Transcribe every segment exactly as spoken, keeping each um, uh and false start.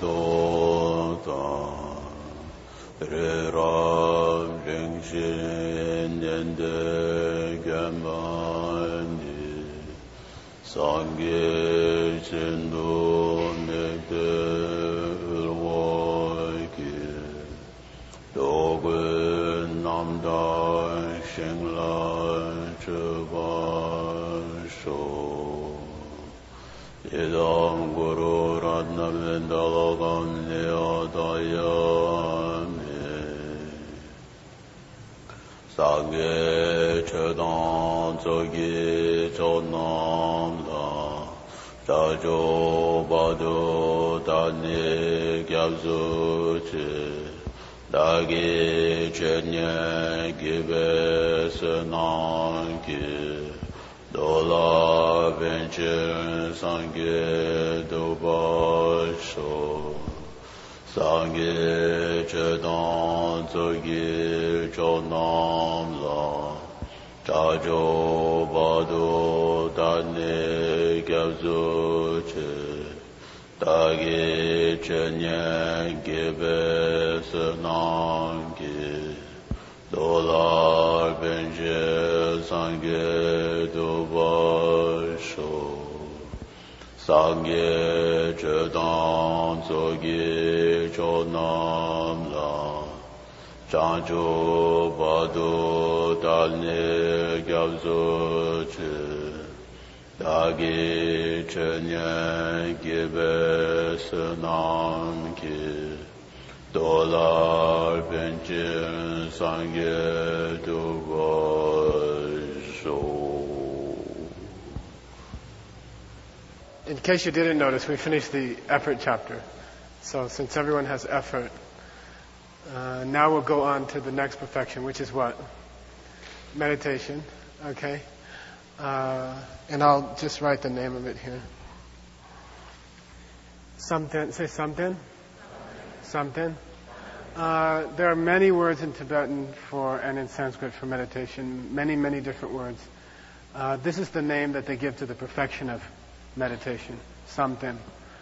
In case you didn't notice, we finished the effort chapter. So since everyone has effort, uh, now we'll go on to the next perfection, which is what? Meditation. Okay. Uh, and I'll just write the name of it here. Something. Say something. Something. Uh, there are many words in Tibetan for and in Sanskrit for meditation. Many, many different words. Uh, this is the name that they give to the perfection of meditation. Something.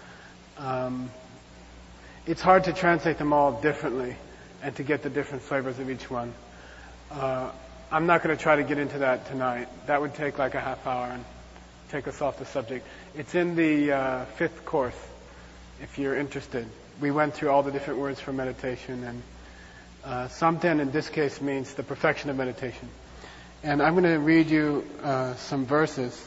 Um, it's hard to translate them all differently and to get the different flavors of each one. Uh, I'm not going to try to get into that tonight. That would take like a half hour and take us off the subject. It's in the uh, fifth course, if you're interested. We went through all the different words for meditation, and uh, Samten in this case means the perfection of meditation. And I'm going to read you uh, some verses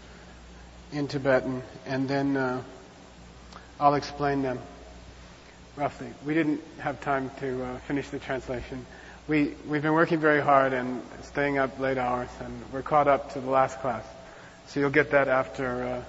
in Tibetan, and then uh, I'll explain them roughly. We didn't have time to uh, finish the translation. We, we've been working very hard and staying up late hours, and we're caught up to the last class. So you'll get that after uh,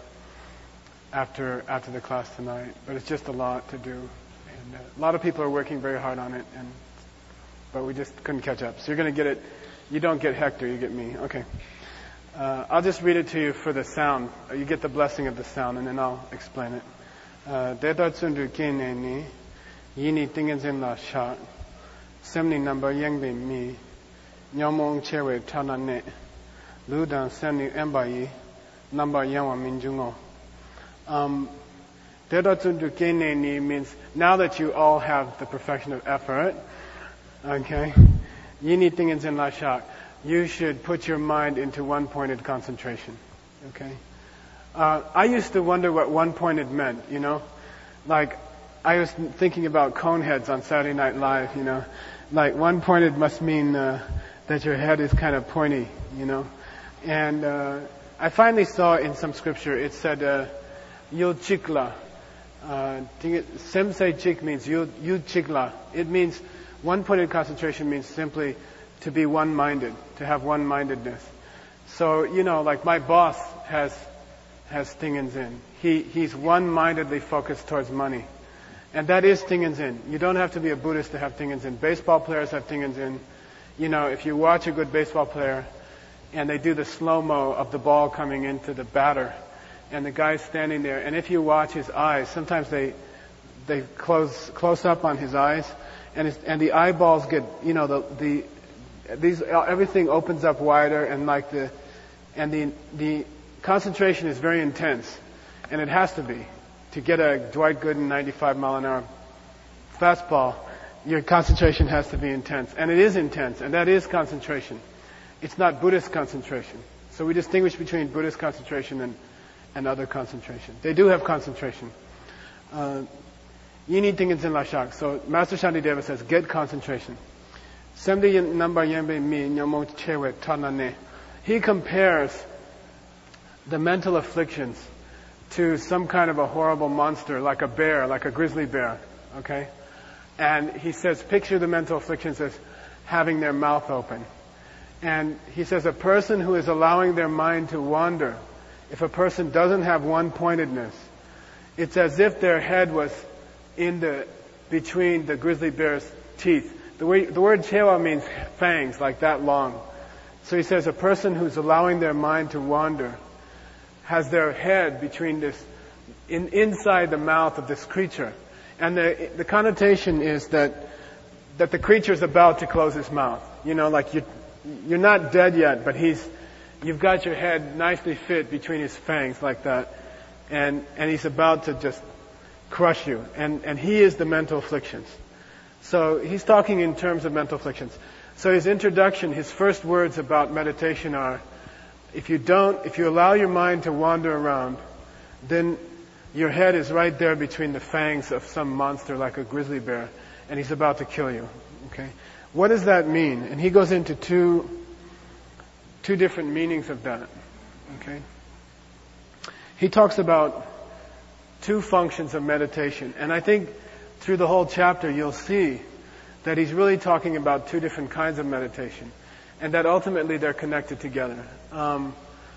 after after the class tonight. But it's just a lot to do, and uh, a lot of people are working very hard on it, and but we just couldn't catch up. So you're going to get it. You don't get Hector, you get me. Okay. Uh, I'll just read it to you for the sound. You get the blessing of the sound, and then I'll explain it. Deta tsundu kene ni yini tingenzen la sha semni number yangbe mi nyamong chewe tana ne ludan semni embayi number yangwa minjungo. Um, Deta tsundu kene ni means now that you all have the perfection of effort, okay, yini tingenzen la sha, you should put your mind into one-pointed concentration, okay? Uh, I used to wonder what one-pointed meant, you know? Like, I was thinking about cone heads on Saturday Night Live, you know? Like, one-pointed must mean uh, that your head is kind of pointy, you know? And uh, I finally saw in some scripture, it said, uh, yul chikla. Uh, Semse chik means yul chikla. It means, one-pointed concentration means simply to be one-minded, to have one-mindedness. So, you know, like my boss has has Tingenzen. He he's one-mindedly focused towards money. And that is Tingenzen. You don't have to be a Buddhist to have Tingenzen. Baseball players have Tingenzen. You know, if you watch a good baseball player and they do the slow-mo of the ball coming into the batter and the guy's standing there, and if you watch his eyes, sometimes they they close close up on his eyes, and his, and the eyeballs get, you know, the the These everything opens up wider, and like the and the the concentration is very intense, and it has to be. to get a Dwight Gooden ninety-five mile an hour fastball, your concentration has to be intense. And it is intense, and that is concentration. It's not Buddhist concentration. So we distinguish between Buddhist concentration and, and other concentration. They do have concentration. Uh, Yini Tingin Lashak. So Master Shantideva says, get concentration. He compares the mental afflictions to some kind of a horrible monster, like a bear, like a grizzly bear. Okay? And he says, picture the mental afflictions as having their mouth open. And he says a person who is allowing their mind to wander, if a person doesn't have one-pointedness, it's as if their head was in the, between the grizzly bear's teeth. The, way, the word chewa means fangs, like that long. So he says a person who's allowing their mind to wander has their head between this, in, inside the mouth of this creature. And the, the connotation is that, that the creature's about to close his mouth. You know, like you, you're not dead yet, but he's, you've got your head nicely fit between his fangs like that. And, and he's about to just crush you. And, and he is the mental afflictions. So he's talking in terms of mental afflictions. So his introduction, his first words about meditation are, if you don't, if you allow your mind to wander around, then your head is right there between the fangs of some monster like a grizzly bear, and he's about to kill you. Okay? What does that mean? And he goes into two, two different meanings of that. Okay? He talks about two functions of meditation, and I think through the whole chapter you'll see that he's really talking about two different kinds of meditation, and that ultimately they're connected together. Um,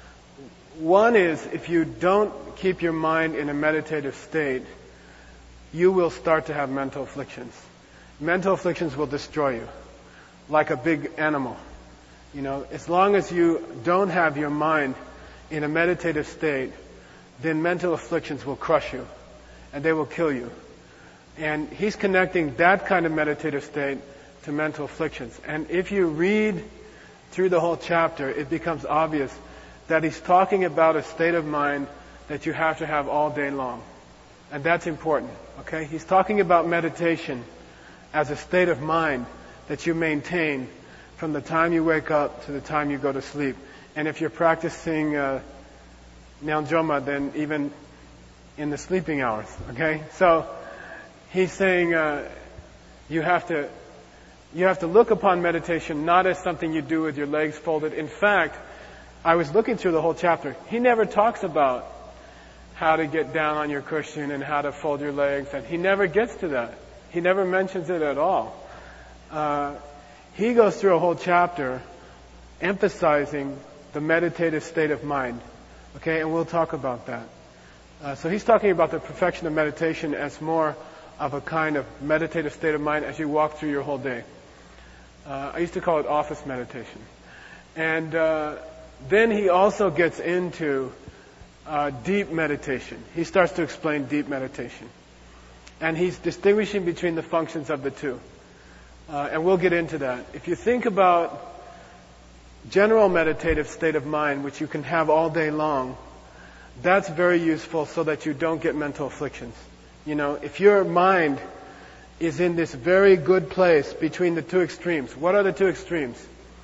one is, if you don't keep your mind in a meditative state, you will start to have mental afflictions. Mental afflictions will destroy you, like a big animal. You know, as long as you don't have your mind in a meditative state, then mental afflictions will crush you, and they will kill you. And he's connecting that kind of meditative state to mental afflictions. And if you read through the whole chapter, it becomes obvious that he's talking about a state of mind that you have to have all day long. And that's important, okay? He's talking about meditation as a state of mind that you maintain from the time you wake up to the time you go to sleep. And if you're practicing uh, Nyangdroma, then even in the sleeping hours, okay? So he's saying uh, you have to you have to look upon meditation not as something you do with your legs folded. In fact, I was looking through the whole chapter. He never talks about how to get down on your cushion and how to fold your legs, and he never gets to that. He never mentions it at all. Uh, he goes through a whole chapter emphasizing the meditative state of mind. Okay, and we'll talk about that. Uh, so he's talking about the perfection of meditation as more of a kind of meditative state of mind as you walk through your whole day. Uh, I used to call it office meditation. And uh, then he also gets into uh, deep meditation. He starts to explain deep meditation. And he's distinguishing between the functions of the two. Uh, and we'll get into that. If you think about general meditative state of mind, which you can have all day long, that's very useful so that you don't get mental afflictions. You know, if your mind is in this very good place between the two extremes. What are the two extremes?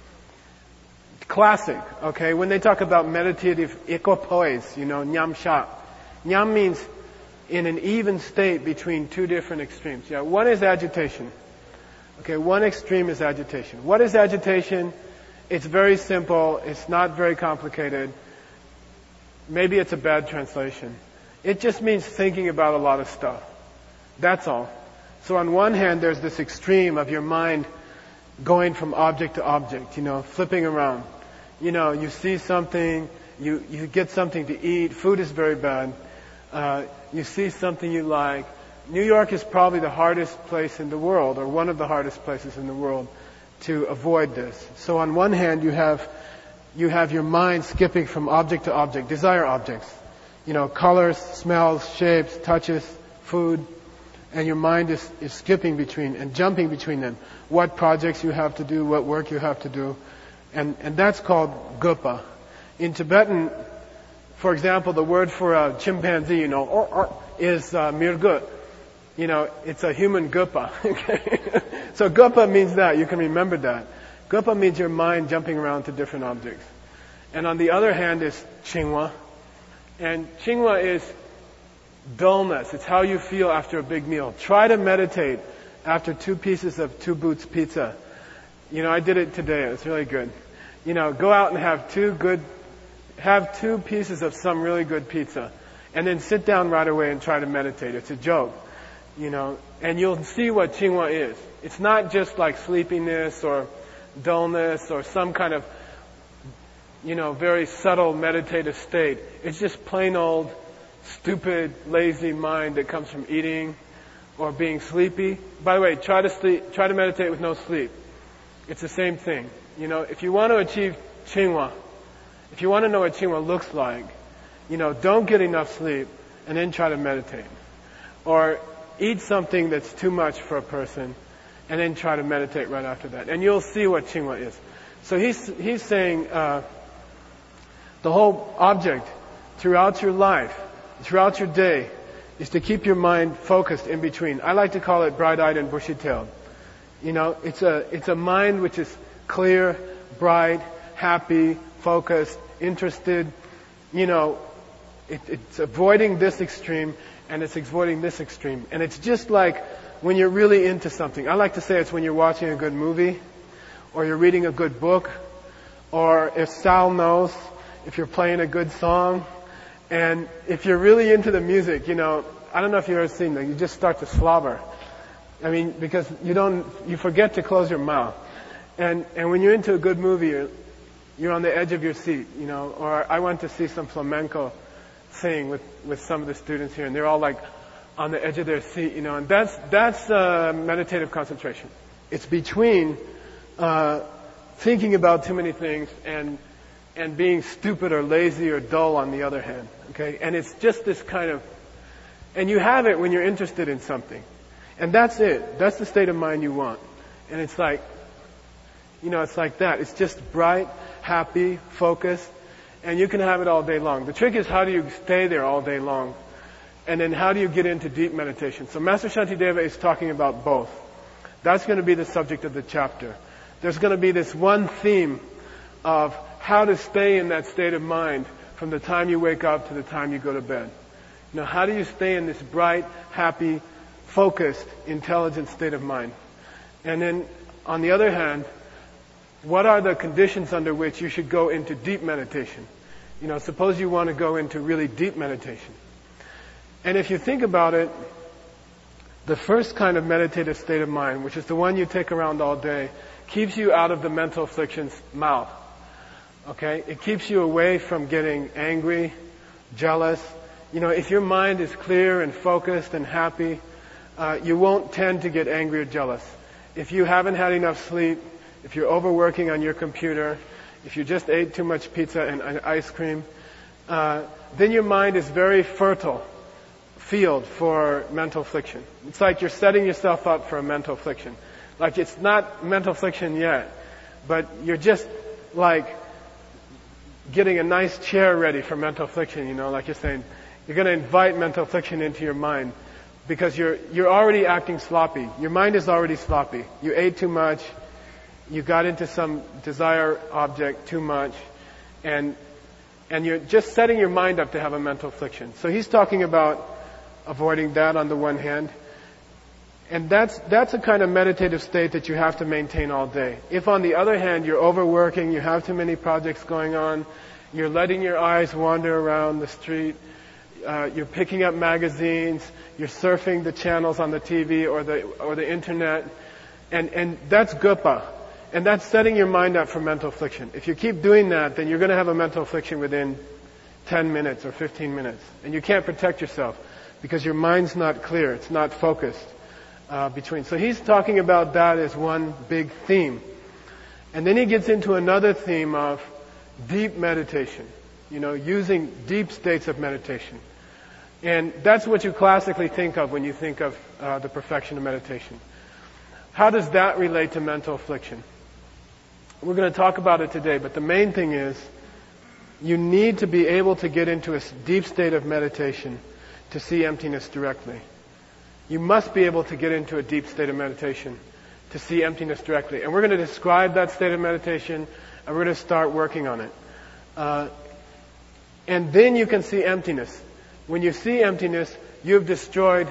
Classic, okay? When they talk about meditative equipoise, you know, nyam sha. Nyam means in an even state between two different extremes. Yeah, one is agitation. Okay, one extreme is agitation. What is agitation? It's very simple. It's not very complicated. Maybe it's a bad translation. It just means thinking about a lot of stuff. That's all. So on one hand, there's this extreme of your mind going from object to object, you know, flipping around. You know, you see something, you, you get something to eat. Food is very bad. Uh, you see something you like. New York is probably the hardest place in the world, or one of the hardest places in the world, to avoid this. So on one hand, you have you have your mind skipping from object to object, desire objects. You know, colors, smells, shapes, touches, food, and your mind is, is skipping between and jumping between them. What projects you have to do, what work you have to do. And, and that's called gupa. In Tibetan for example, the word for a chimpanzee, you know, or, or, is uh, mirgu. You know, it's a human gupa. Okay? So gupa means that. You can remember that. Gupa means your mind jumping around to different objects. And on the other hand is chingwa. And chingwa is dullness. It's how you feel after a big meal. Try to meditate after two pieces of Two Boots pizza. You know, I did it today. It was really good. You know, go out and have two good, have two pieces of some really good pizza. And then sit down right away and try to meditate. It's a joke. You know, and you'll see what Qingwa is. It's not just like sleepiness or dullness or some kind of, you know, very subtle meditative state. It's just plain old, stupid, lazy mind that comes from eating or being sleepy. By the way, try to sleep, try to meditate with no sleep. It's the same thing. You know, if you want to achieve Qingwa, if you want to know what Qingwa looks like, you know, don't get enough sleep and then try to meditate. Or eat something that's too much for a person and then try to meditate right after that. And you'll see what Qingwa is. So he's, he's saying uh, the whole object throughout your life, throughout your day, is to keep your mind focused in between. I like to call it bright-eyed and bushy-tailed. You know, it's a, it's a mind which is clear, bright, happy, focused, interested. You know, it, it's avoiding this extreme and it's avoiding this extreme. And it's just like when you're really into something. I like to say it's when you're watching a good movie, or you're reading a good book, or if Sal knows, if you're playing a good song, and if you're really into the music, you know, I don't know if you've ever seen that, you just start to slobber. I mean, because you don't, you forget to close your mouth. And, and when you're into a good movie, you're, you're on the edge of your seat, you know, or I went to see some flamenco sing with, with some of the students here, and they're all like on the edge of their seat, you know, and that's, that's uh, meditative concentration. It's between uh, thinking about too many things and and being stupid or lazy or dull on the other hand, okay? And it's just this kind of, and you have it when you're interested in something. And that's it. That's the state of mind you want. And it's like, you know, it's like that. It's just bright, happy, focused, and you can have it all day long. The trick is, how do you stay there all day long? And then how do you get into deep meditation? So Master Shantideva is talking about both. That's going to be the subject of the chapter. There's going to be this one theme of how to stay in that state of mind from the time you wake up to the time you go to bed. You know, how do you stay in this bright, happy, focused, intelligent state of mind? And then, on the other hand, what are the conditions under which you should go into deep meditation? You know, suppose you want to go into really deep meditation. And if you think about it, the first kind of meditative state of mind, which is the one you take around all day, keeps you out of the mental affliction's mouth. Okay? It keeps you away from getting angry, jealous. You know, if your mind is clear and focused and happy, uh, you won't tend to get angry or jealous. If you haven't had enough sleep, if you're overworking on your computer, if you just ate too much pizza and, and ice cream, uh, then your mind is very fertile field for mental affliction. It's like you're setting yourself up for a mental affliction. Like it's not mental affliction yet, but you're just like getting a nice chair ready for mental affliction, you know, like you're saying, you're going to invite mental affliction into your mind because you're, you're already acting sloppy. Your mind is already sloppy. You ate too much. You got into some desire object too much, and and you're just setting your mind up to have a mental affliction. So he's talking about avoiding that on the one hand, and that's that's a kind of meditative state that you have to maintain all day. If on the other hand you're overworking, you have too many projects going on, you're letting your eyes wander around the street, uh, you're picking up magazines, you're surfing the channels on the T V or the or the internet, and and that's gupa. And that's setting your mind up for mental affliction. If you keep doing that, then you're going to have a mental affliction within ten minutes or fifteen minutes. And you can't protect yourself because your mind's not clear. It's not focused uh, between. So he's talking about that as one big theme. And then he gets into another theme of deep meditation. You know, using deep states of meditation. And that's what you classically think of when you think of uh, the perfection of meditation. How does that relate to mental affliction? We're going to talk about it today, but the main thing is You need to be able to get into a deep state of meditation to see emptiness directly. You must be able to get into a deep state of meditation to see emptiness directly. And we're going to describe that state of meditation, and we're going to start working on it. Uh, and then you can see emptiness. When you see emptiness, you've destroyed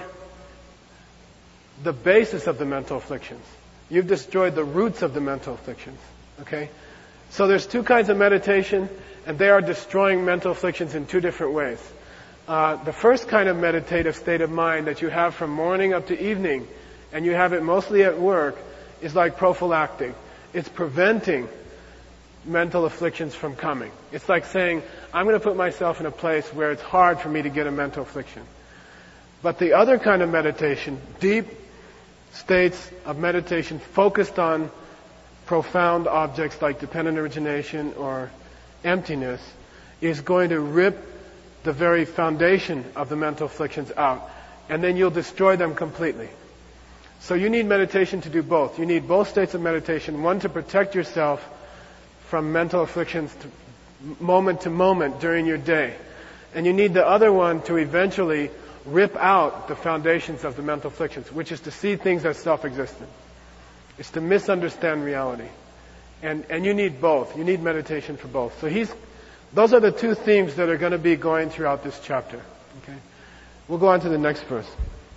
the basis of the mental afflictions. You've destroyed the roots of the mental afflictions. Okay? So there's two kinds of meditation, and they are destroying mental afflictions in two different ways. Uh, the first kind of meditative state of mind that you have from morning up to evening, and you have it mostly at work, is like prophylactic. It's preventing mental afflictions from coming. It's like saying, I'm going to put myself in a place where it's hard for me to get a mental affliction. But the other kind of meditation, deep states of meditation focused on profound objects like dependent origination or emptiness, is going to rip the very foundation of the mental afflictions out, and then you'll destroy them completely. So you need meditation to do both. You need both states of meditation, one to protect yourself from mental afflictions to moment to moment during your day, and you need the other one to eventually rip out the foundations of the mental afflictions, which is to see things as self-existent. It's to misunderstand reality. And and you need both. You need meditation for both. So he's those are the two themes that are going to be going throughout this chapter. Okay? We'll go on to the next verse.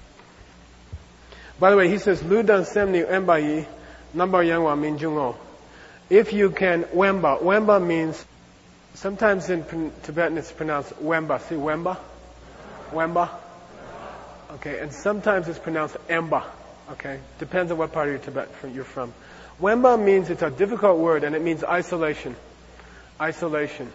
By the way, he says, Lu dan semni wemba yi, namba yangwa min jungo. If you can, wemba. Wemba means, sometimes in Tibetan it's pronounced wemba. See wemba? Wemba? Okay, and sometimes it's pronounced emba. Okay, depends on what part of your Tibet you're from. Wemba means, it's a difficult word, and it means isolation. Isolation.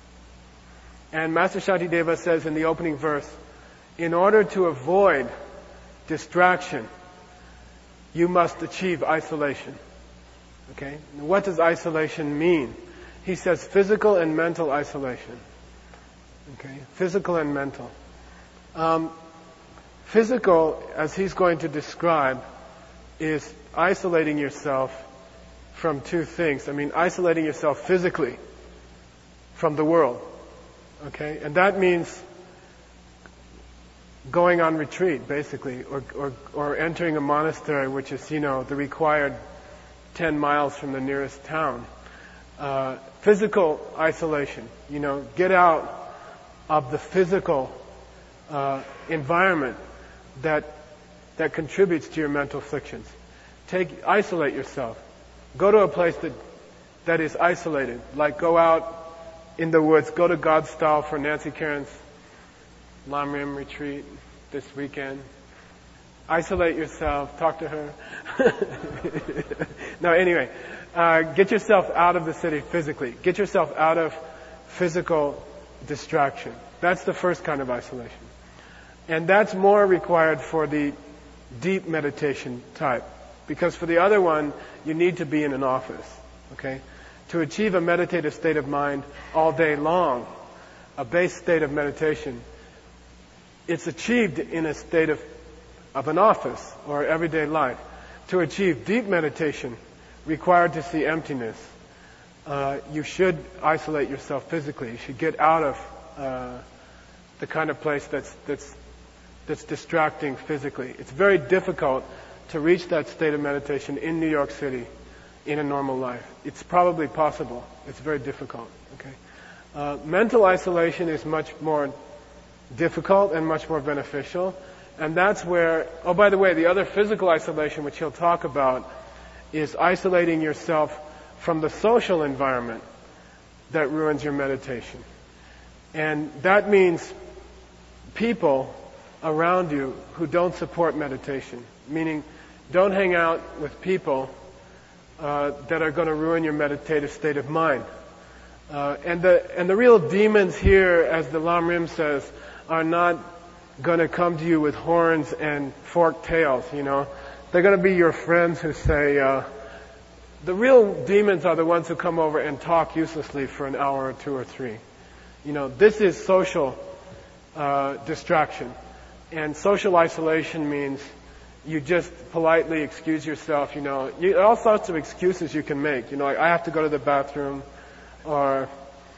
And Master Shantideva says in the opening verse, in order to avoid distraction, you must achieve isolation. Okay? Now, what does isolation mean? He says physical and mental isolation. Okay? Physical and mental. Um, physical, as he's going to describe, is isolating yourself from two things. I mean, isolating yourself physically from the world. Okay? And that means going on retreat, basically, or, or, or entering a monastery, which is, you know, the required ten miles from the nearest town. Uh, physical isolation. You know, get out of the physical uh, environment that that contributes to your mental afflictions. Take, isolate yourself. Go to a place that that is isolated. Like go out in the woods. Go to God's Style for Nancy Karen's Lam Rim retreat this weekend. Isolate yourself. Talk to her. No, anyway, uh, get yourself out of the city physically. Get yourself out of physical distraction. That's the first kind of isolation. And that's more required for the deep meditation type. Because for the other one, you need to be in an office. Okay? To achieve a meditative state of mind all day long, a base state of meditation, it's achieved in a state of, of an office or everyday life. To achieve deep meditation, required to see emptiness, uh, you should isolate yourself physically. You should get out of uh, the kind of place that's that's that's distracting physically. It's very difficult to reach that state of meditation in New York City in a normal life. It's probably possible. It's very difficult. Okay, uh, mental isolation is much more difficult and much more beneficial, and that's where. Oh, by the way, the other physical isolation, which he'll talk about, is isolating yourself from the social environment that ruins your meditation. And that means people around you who don't support meditation, meaning don't hang out with people uh, that are going to ruin your meditative state of mind. Uh, and the and the real demons here, as the Lam Rim says, are not going to come to you with horns and forked tails, you know. They're going to be your friends who say, uh, the real demons are the ones who come over and talk uselessly for an hour or two or three. You know, this is social uh, distraction. And social isolation means you just politely excuse yourself, you know. You, all sorts of excuses you can make. You know, like, I have to go to the bathroom, or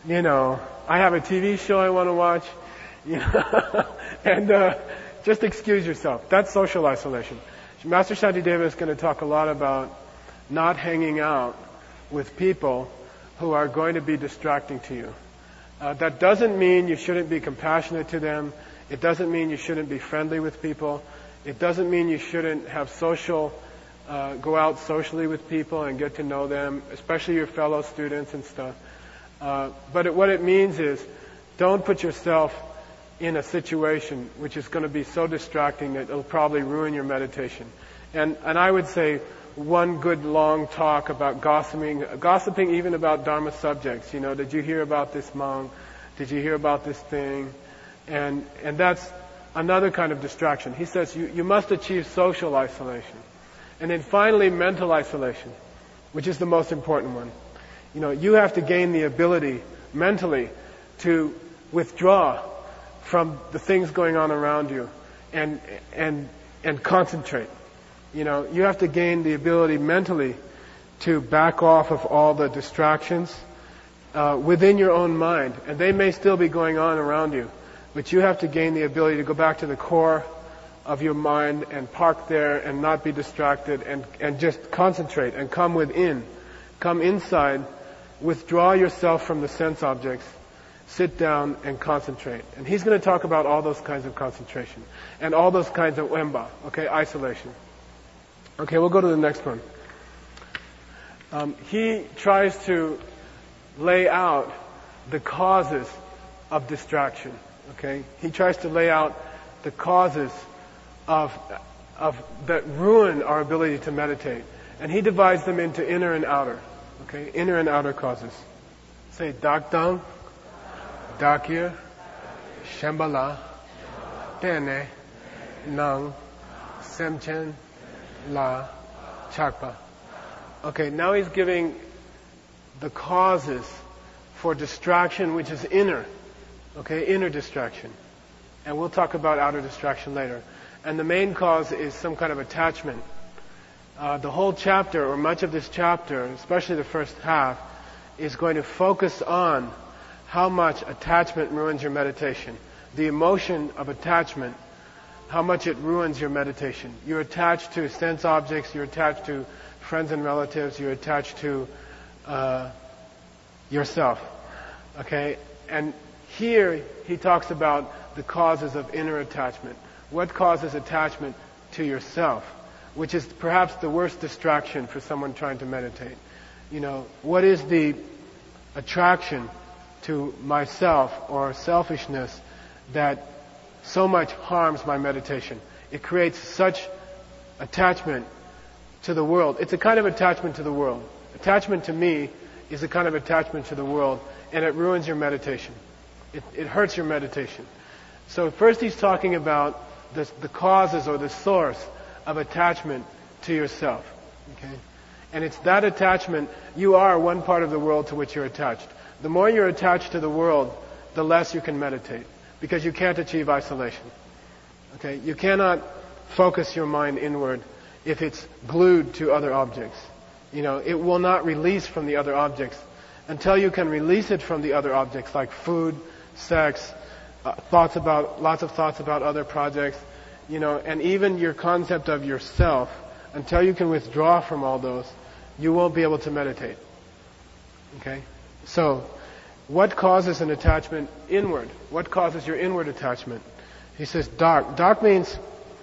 you know, I have a T V show I want to watch, you know, and uh, just excuse yourself. That's social isolation. Master Shantideva is going to talk a lot about not hanging out with people who are going to be distracting to you. Uh, that doesn't mean you shouldn't be compassionate to them. It doesn't mean you shouldn't be friendly with people. It doesn't mean you shouldn't have social, uh, go out socially with people and get to know them, especially your fellow students and stuff. Uh, but it, what it means is, don't put yourself in a situation which is going to be so distracting that it'll probably ruin your meditation. And and I would say one good long talk about gossiping, gossiping even about Dharma subjects. You know, did you hear about this monk? Did you hear about this thing? And and that's another kind of distraction. He says you, you must achieve social isolation. And then finally, mental isolation, which is the most important one. You know, you have to gain the ability mentally to withdraw from the things going on around you and and and concentrate. You know, you have to gain the ability mentally to back off of all the distractions uh, within your own mind. And they may still be going on around you, but you have to gain the ability to go back to the core of your mind and park there and not be distracted and, and just concentrate and come within. Come inside, withdraw yourself from the sense objects, sit down and concentrate. And he's going to talk about all those kinds of concentration and all those kinds of wemba, okay, isolation. Okay, we'll go to the next one. Um, he tries to lay out the causes of distraction. Okay, he tries to lay out the causes of of that ruin our ability to meditate, and he divides them into inner and outer. Okay, inner and outer causes. Say Dakdang, Dakir, Shambhala, Tene, Nang, Semchen, La, Chakpa. Okay, now he's giving the causes for distraction, which is inner. Okay, inner distraction. And we'll talk about outer distraction later. And the main cause is some kind of attachment. Uh, the whole chapter, or much of this chapter, especially the first half, is going to focus on how much attachment ruins your meditation. The emotion of attachment, how much it ruins your meditation. You're attached to sense objects, you're attached to friends and relatives, you're attached to uh, yourself. Okay? And here he talks about the causes of inner attachment. What causes attachment to yourself? Which is perhaps the worst distraction for someone trying to meditate. You know, what is the attraction to myself or selfishness that so much harms my meditation? It creates such attachment to the world. It's a kind of attachment to the world. Attachment to me is a kind of attachment to the world, and it ruins your meditation. It, it hurts your meditation. So first he's talking about the, the causes or the source of attachment to yourself. Okay? And it's that attachment, you are one part of the world to which you're attached. The more you're attached to the world, the less you can meditate, because you can't achieve isolation. Okay? You cannot focus your mind inward if it's glued to other objects. You know, it will not release from the other objects until you can release it from the other objects, like food, sex, uh, thoughts about, lots of thoughts about other projects, you know, and even your concept of yourself. Until you can withdraw from all those, you won't be able to meditate. Okay? So, what causes an attachment inward? What causes your inward attachment? He says dark. Dark means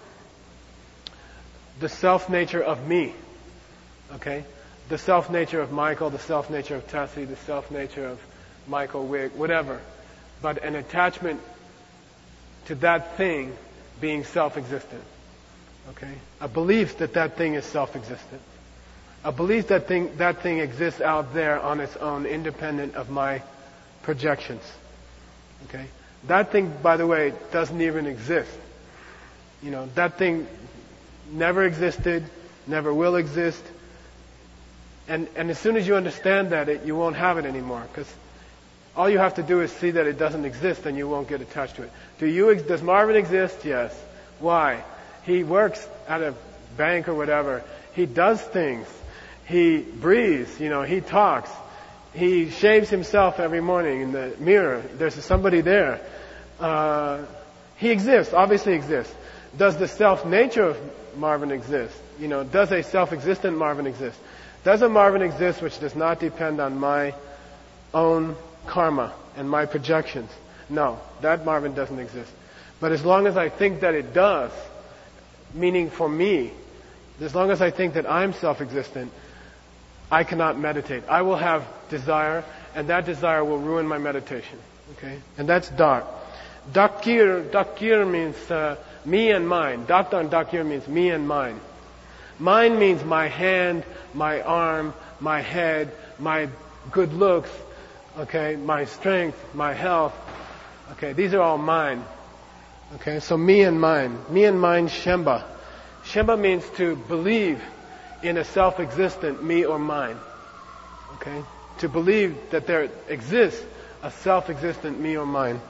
the self-nature of me. Okay? The self-nature of Michael, the self-nature of Tessie, the self-nature of Michael Wigg, whatever. But an attachment to that thing being self-existent. Okay? A belief that that thing is self-existent. A belief that thing, that thing exists out there on its own, independent of my projections. Okay? That thing, by the way, doesn't even exist. You know, that thing never existed, never will exist. And, and as soon as you understand that, it, you won't have it anymore. Because all you have to do is see that it doesn't exist, and you won't get attached to it. Do you? Does Marvin exist? Yes. Why? He works at a bank or whatever. He does things. He breathes. You know, he talks. He shaves himself every morning in the mirror. There's somebody there. Uh, he exists, obviously exists. Does the self-nature of Marvin exist? You know, does a self-existent Marvin exist? Does a Marvin exist which does not depend on my own karma and my projections? No, that Marvin doesn't exist. But as long as I think that it does, meaning for me, as long as I think that I'm self-existent, I cannot meditate. I will have desire, and that desire will ruin my meditation. Okay? And that's dark. Dakir, dakir means uh, me and mine. Dakta and dakir means me and mine. Mine means my hand, my arm, my head, my good looks, okay, my strength, my health. Okay, these are all mine. Okay, so me and mine. Me and mine, Shemba. Shemba means to believe in a self-existent me or mine. Okay? To believe that there exists a self-existent me or mine.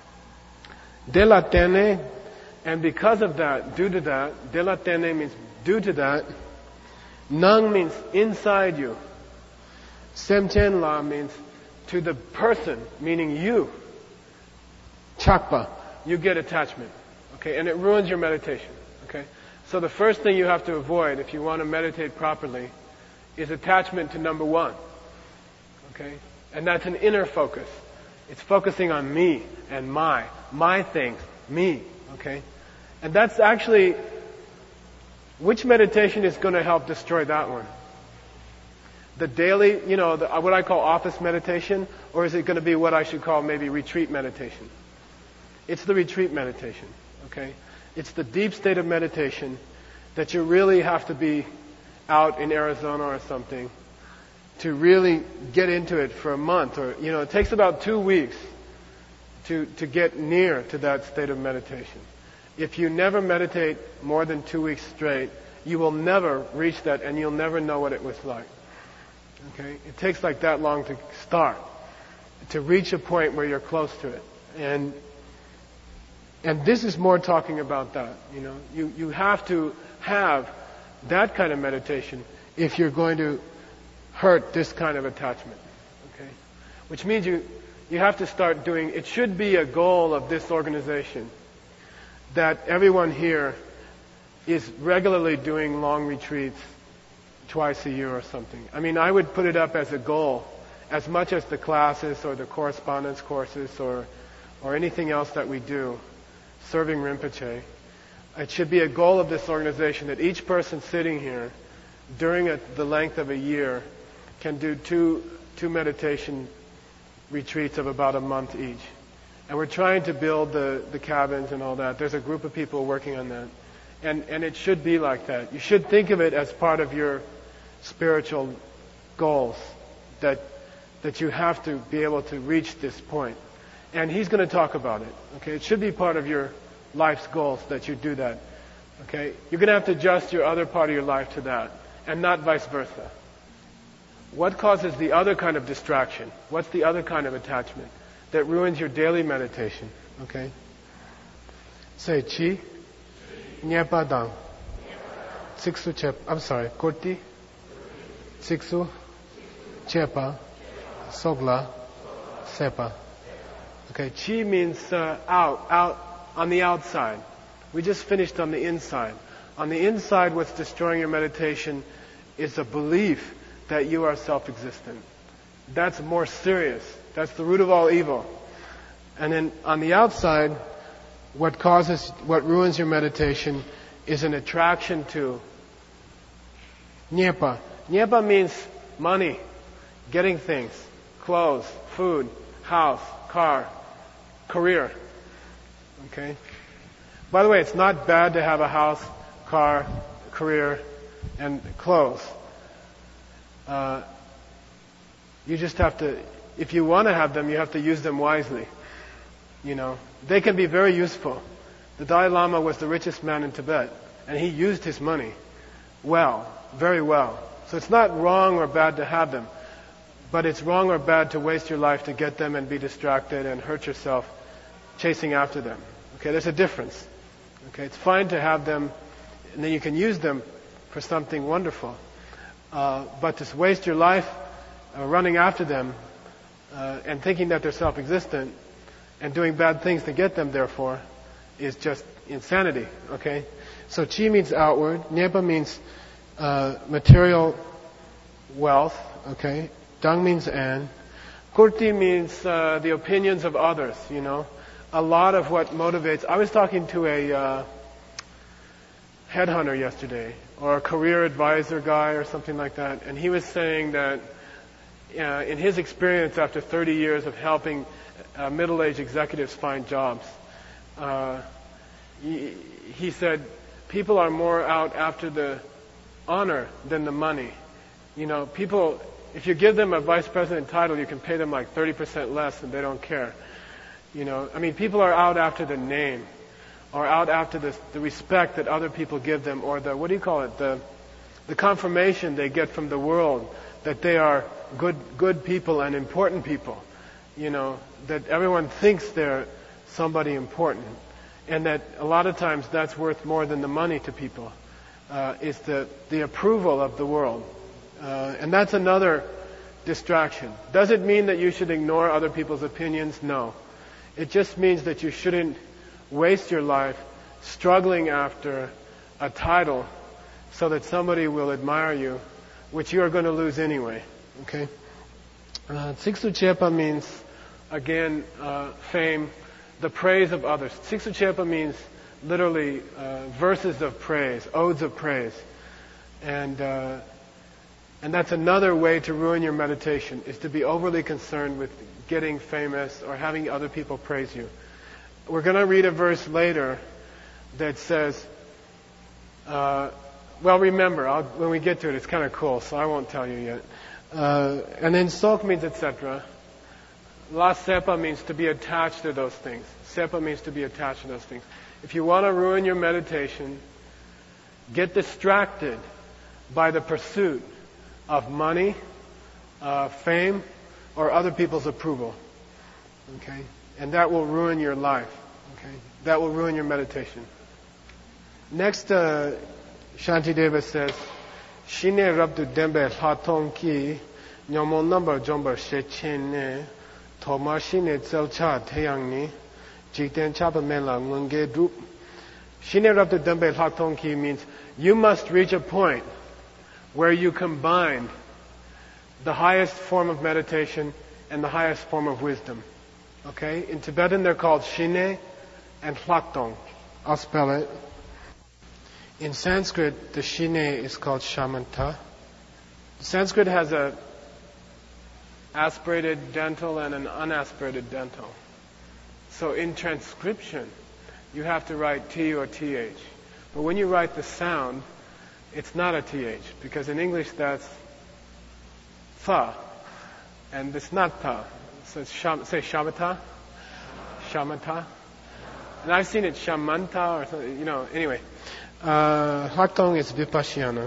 De la tene, and because of that, due to that, de la tene means due to that. Nang means inside you. Semchen la means to the person, meaning you. Chakpa, you get attachment. Okay, and it ruins your meditation. Okay? So the first thing you have to avoid if you want to meditate properly is attachment to number one. Okay? And that's an inner focus. It's focusing on me and my, my things, me. Okay? And that's actually, which meditation is going to help destroy that one? The daily, you know, the, what I call office meditation, or is it going to be what I should call maybe retreat meditation? It's the retreat meditation. Okay? It's the deep state of meditation that you really have to be out in Arizona or something to really get into it for a month, or, you know, it takes about two weeks to, to get near to that state of meditation. If you never meditate more than two weeks straight, you will never reach that, and you'll never know what it was like. Okay? It takes like that long to start, to reach a point where you're close to it. And And this is more talking about that, you know. You, you have to have that kind of meditation if you're going to hurt this kind of attachment, okay? Which means you, you have to start doing, it should be a goal of this organization that everyone here is regularly doing long retreats twice a year or something. I mean, I would put it up as a goal, as much as the classes or the correspondence courses or, or anything else that we do. Serving Rinpoche, it should be a goal of this organization that each person sitting here during a, the length of a year can do two two meditation retreats of about a month each. And we're trying to build the, the cabins and all that. There's a group of people working on that. And and it should be like that. You should think of it as part of your spiritual goals, that that you have to be able to reach this point. And he's going to talk about it. Okay, it should be part of your life's goals that you do that. Okay, you're going to have to adjust your other part of your life to that, and not vice versa. What causes the other kind of distraction? What's the other kind of attachment that ruins your daily meditation? Okay. Say chi, nyepa dang, siksu chep. I'm sorry, kurti, siksu, chepa, sogla, sepa. Okay, chi means uh, out, out, on the outside. We just finished on the inside. On the inside, what's destroying your meditation is a belief that you are self-existent. That's more serious. That's the root of all evil. And then on the outside, what causes, what ruins your meditation is an attraction to nyepa. Nyepa means money, getting things, clothes, food, house, car, career. Okay? By the way, it's not bad to have a house, car, career, and clothes. Uh, you just have to, if you want to have them, you have to use them wisely. You know, they can be very useful. The Dalai Lama was the richest man in Tibet, and he used his money well, very well. So it's not wrong or bad to have them, but it's wrong or bad to waste your life to get them and be distracted and hurt yourself chasing after them. Okay, there's a difference. Okay, it's fine to have them, and then you can use them for something wonderful. Uh, but to waste your life uh, running after them uh, and thinking that they're self-existent and doing bad things to get them, therefore, is just insanity. Okay? So chi means outward. Nyepa means uh, material wealth. Okay? Dang means and. Kurti means uh, the opinions of others, you know. A lot of what motivates... I was talking to a uh, headhunter yesterday, or a career advisor guy or something like that, and he was saying that uh, in his experience after thirty years of helping uh, middle-aged executives find jobs, uh, he, he said people are more out after the honor than the money. You know, people... If you give them a vice president title, you can pay them like thirty percent less and they don't care. You know, I mean, people are out after the name, or out after the, the respect that other people give them, or the, what do you call it, the, the confirmation they get from the world that they are good, good people and important people. You know, that everyone thinks they're somebody important. And that a lot of times that's worth more than the money to people, uh, is the, the approval of the world. Uh, and that's another distraction. Does it mean that you should ignore other people's opinions? No. It just means that you shouldn't waste your life struggling after a title so that somebody will admire you, which you are going to lose anyway. Okay? Uh, Siksu Chepa means, again, uh, fame, the praise of others. Siksu Chepa means literally uh, verses of praise, odes of praise. And... Uh, And that's another way to ruin your meditation, is to be overly concerned with getting famous or having other people praise you. We're going to read a verse later that says, uh, well, remember, I'll, when we get to it, it's kind of cool, so I won't tell you yet. Uh, and then sok means et cetera. La sepa means to be attached to those things. Sepa means to be attached to those things. If you want to ruin your meditation, get distracted by the pursuit of money, uh, fame, or other people's approval. Okay? And that will ruin your life. Okay? That will ruin your meditation. Next, uh, Shantideva says, Shine rabdu dembe hatong ki nyamon number jomber shechene thoma shine tselcha theyangni jikten chapa mela ngunge drup. Shine rabdu dembe hatong ki means you must reach a point where you combine the highest form of meditation and the highest form of wisdom. Okay? In Tibetan they're called Shine and Hlaktong. I'll spell it. In Sanskrit, the Shine is called Shamanta. Sanskrit has a aspirated dental and an unaspirated dental. So in transcription, you have to write T or T H. But when you write the sound, it's not a T H, because in English that's Tha, and it's not Tha. So it's sham, say Shamata, Shamata. And I've seen it Shamanta or something, you know, anyway. Uh, Haktong is Vipassana.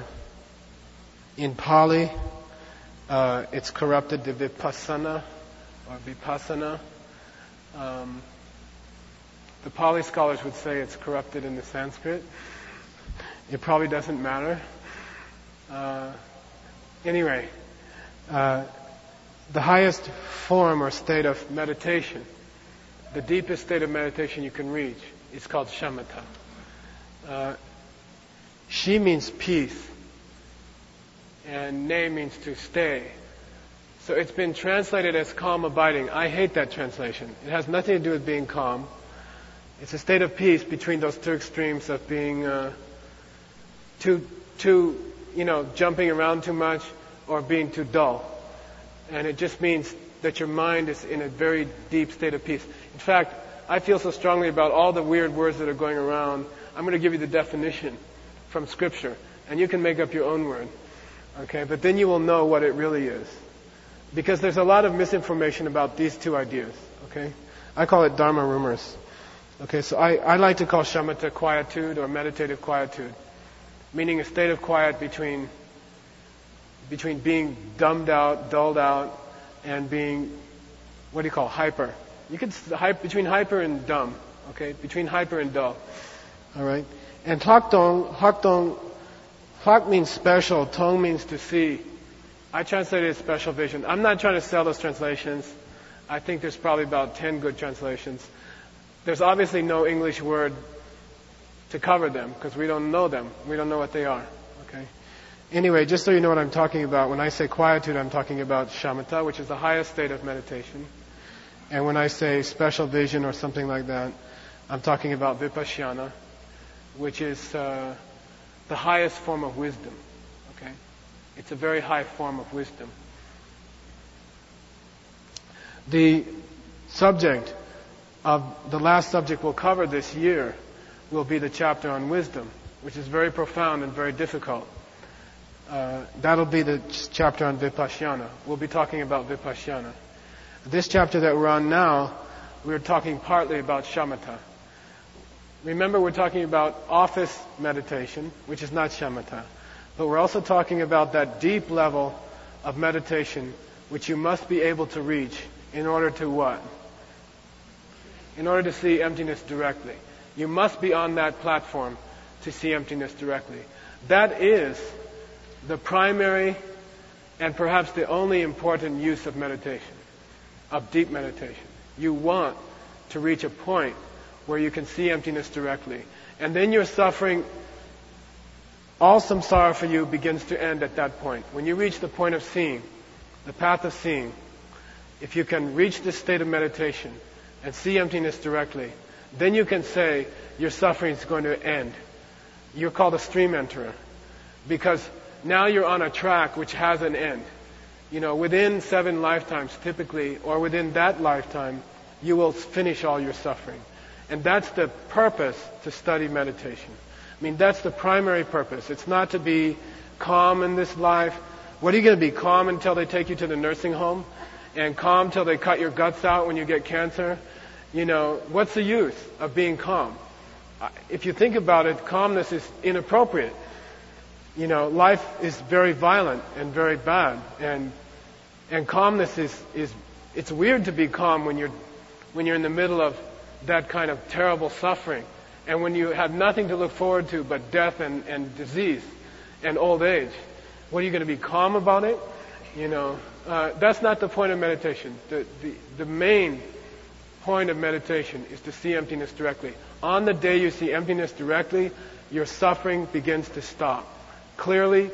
In Pali, uh, it's corrupted to Vipassana or Vipassana. Um, the Pali scholars would say it's corrupted in the Sanskrit. It probably doesn't matter. Uh, anyway, uh, the highest form or state of meditation, the deepest state of meditation you can reach, is called shamatha. Uh, Shi means peace, and ne means to stay. So it's been translated as calm abiding. I hate that translation. It has nothing to do with being calm. It's a state of peace between those two extremes of being uh, too, too, you know, jumping around too much or being too dull. And it just means that your mind is in a very deep state of peace. In fact, I feel so strongly about all the weird words that are going around. I'm going to give you the definition from Scripture, and you can make up your own word. Okay, but then you will know what it really is. Because there's a lot of misinformation about these two ideas. Okay, I call it Dharma rumors. Okay, so I, I like to call shamatha quietude or meditative quietude, meaning a state of quiet between between being dumbed out, dulled out, and being, what do you call, hyper. You could between hyper and dumb. Okay, between hyper and dull. All right, and Hlaktong, Hlaktong, Hlak means special, Tong means to see. I translated it special vision. I'm not trying to sell those translations. I think there's probably about ten good translations. There's obviously no English word to cover them because we don't know them. We don't know what they are. Okay. Anyway, just so you know what I'm talking about, when I say quietude, I'm talking about shamatha, which is the highest state of meditation. And when I say special vision or something like that, I'm talking about vipassana, which is uh, the highest form of wisdom. Okay? It's a very high form of wisdom. The subject of the last subject we'll cover this year will be the chapter on wisdom, which is very profound and very difficult. Uh, that'll be the ch- chapter on vipassana. We'll be talking about vipassana. This chapter that we're on now, we're talking partly about shamatha. Remember, we're talking about office meditation, which is not shamatha. But we're also talking about that deep level of meditation which you must be able to reach in order to what? In order to see emptiness directly. You must be on that platform to see emptiness directly. That is the primary and perhaps the only important use of meditation, of deep meditation. You want to reach a point where you can see emptiness directly. And then your suffering, all samsara for you begins to end at that point. When you reach the point of seeing, the path of seeing, if you can reach this state of meditation and see emptiness directly, then you can say your suffering is going to end. You're called a stream enterer because now you're on a track which has an end. You know, within seven lifetimes typically, or within that lifetime, you will finish all your suffering. And that's the purpose to study meditation. I mean, that's the primary purpose. It's not to be calm in this life. What are you going to be, calm until they take you to the nursing home? And calm till they cut your guts out when you get cancer? You know, what's the use of being calm? If you think about it, calmness is inappropriate. You know, life is very violent and very bad. And and calmness is, is it's weird to be calm when you're when you're in the middle of that kind of terrible suffering. And when you have nothing to look forward to but death and, and disease and old age. What are you going to be calm about it? You know, uh, that's not the point of meditation. The, the, the main point of meditation is to see emptiness directly. On the day you see emptiness directly, your suffering begins to stop. Clearly,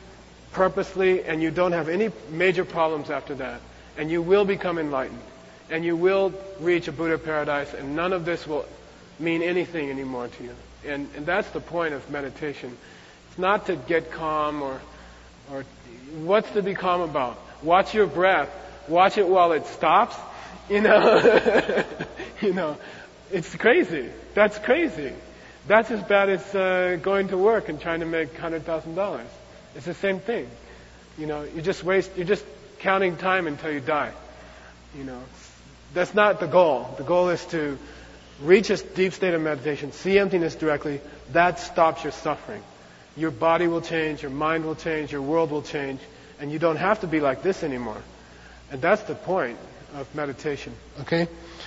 purposely, and you don't have any major problems after that. And you will become enlightened. And you will reach a Buddha paradise, and none of this will mean anything anymore to you. And, and that's the point of meditation. It's not to get calm or, or what's to be calm about? Watch your breath. Watch it while it stops. You know, you know, it's crazy. That's crazy. That's as bad as uh, going to work and trying to make one hundred thousand dollars. It's the same thing. You know, you just waste, you're just counting time until you die. You know, that's not the goal. The goal is to reach a deep state of meditation, see emptiness directly. That stops your suffering. Your body will change, your mind will change, your world will change, and you don't have to be like this anymore. And that's the point of meditation. Okay?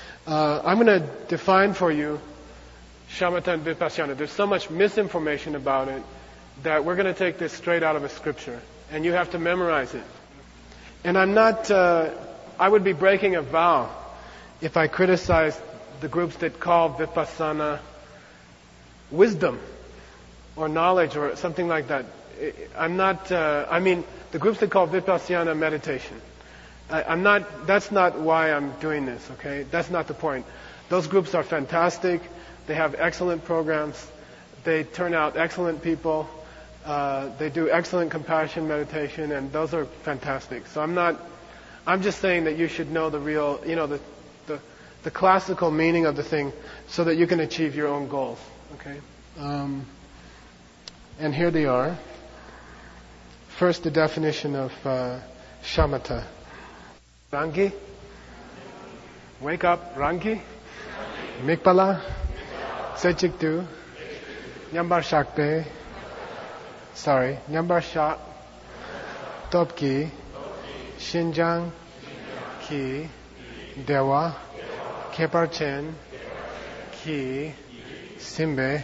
Uh, I'm going to define for you shamatha and vipassana. There's so much misinformation about it that we're going to take this straight out of a scripture, and you have to memorize it. And I'm not, uh, I would be breaking a vow if I criticized the groups that call vipassana wisdom or knowledge or something like that. I'm not, uh, I mean, the groups that call vipassana meditation. I, I'm not, that's not why I'm doing this, okay? That's not the point. Those groups are fantastic. They have excellent programs. They turn out excellent people. Uh, they do excellent compassion meditation, and those are fantastic. So I'm not, I'm just saying that you should know the real, you know, the, the, the classical meaning of the thing so that you can achieve your own goals, okay? Um, and here they are. First, the definition of uh, shamatha. Rangi? Wake up, Rangi? Mikpala? Sechiktu? Nyambar Shakpe? Sorry, Nyambar Shak? Topki? Shinjang? Ki? Dewa? Keparchen? Ki? Simbe?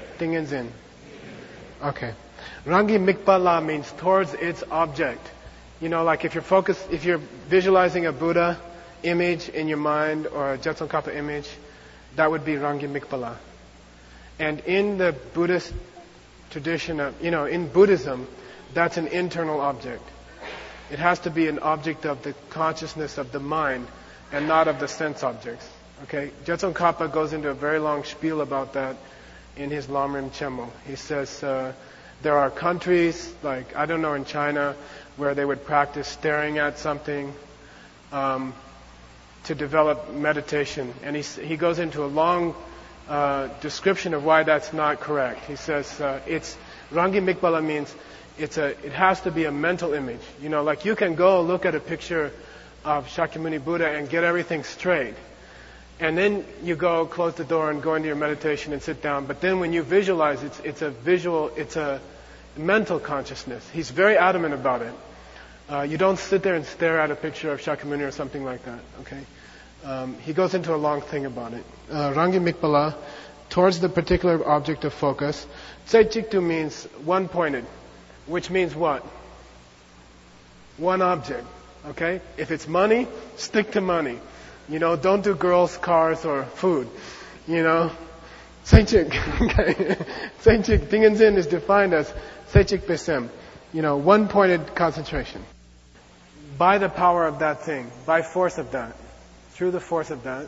Tingenzin. Okay. Rangi Mikpala means towards its object. You know, like if you're focused, if you're visualizing a Buddha image in your mind or a Jetsongkhapa image, that would be Rangi Mikpala. And in the Buddhist tradition of, you know, in Buddhism, that's an internal object. It has to be an object of the consciousness of the mind and not of the sense objects. Okay? Jetsongkhapa goes into a very long spiel about that in his Lamrim Chemo. He says uh, there are countries, like, I don't know, in China, where they would practice staring at something um, to develop meditation. And he, he goes into a long uh, description of why that's not correct. He says uh, it's Rangi Mikpala means it's a, it has to be a mental image. You know, like you can go look at a picture of Shakyamuni Buddha and get everything straight. And then you go close the door and go into your meditation and sit down. But then when you visualize, it's, it's a visual, it's a mental consciousness. He's very adamant about it. Uh, you don't sit there and stare at a picture of Shakyamuni or something like that. Okay. Um, he goes into a long thing about it. Uh, Rangi Mikpala, towards the particular object of focus. Tsaichiktu means one-pointed, which means what? One object. Okay? If it's money, stick to money. You know, don't do girls, cars, or food. You know? Tsaichik. Okay? Tsaichik, Dingen is defined as Tsaichik Besem. You know, one-pointed concentration. By the power of that thing, by force of that, through the force of that.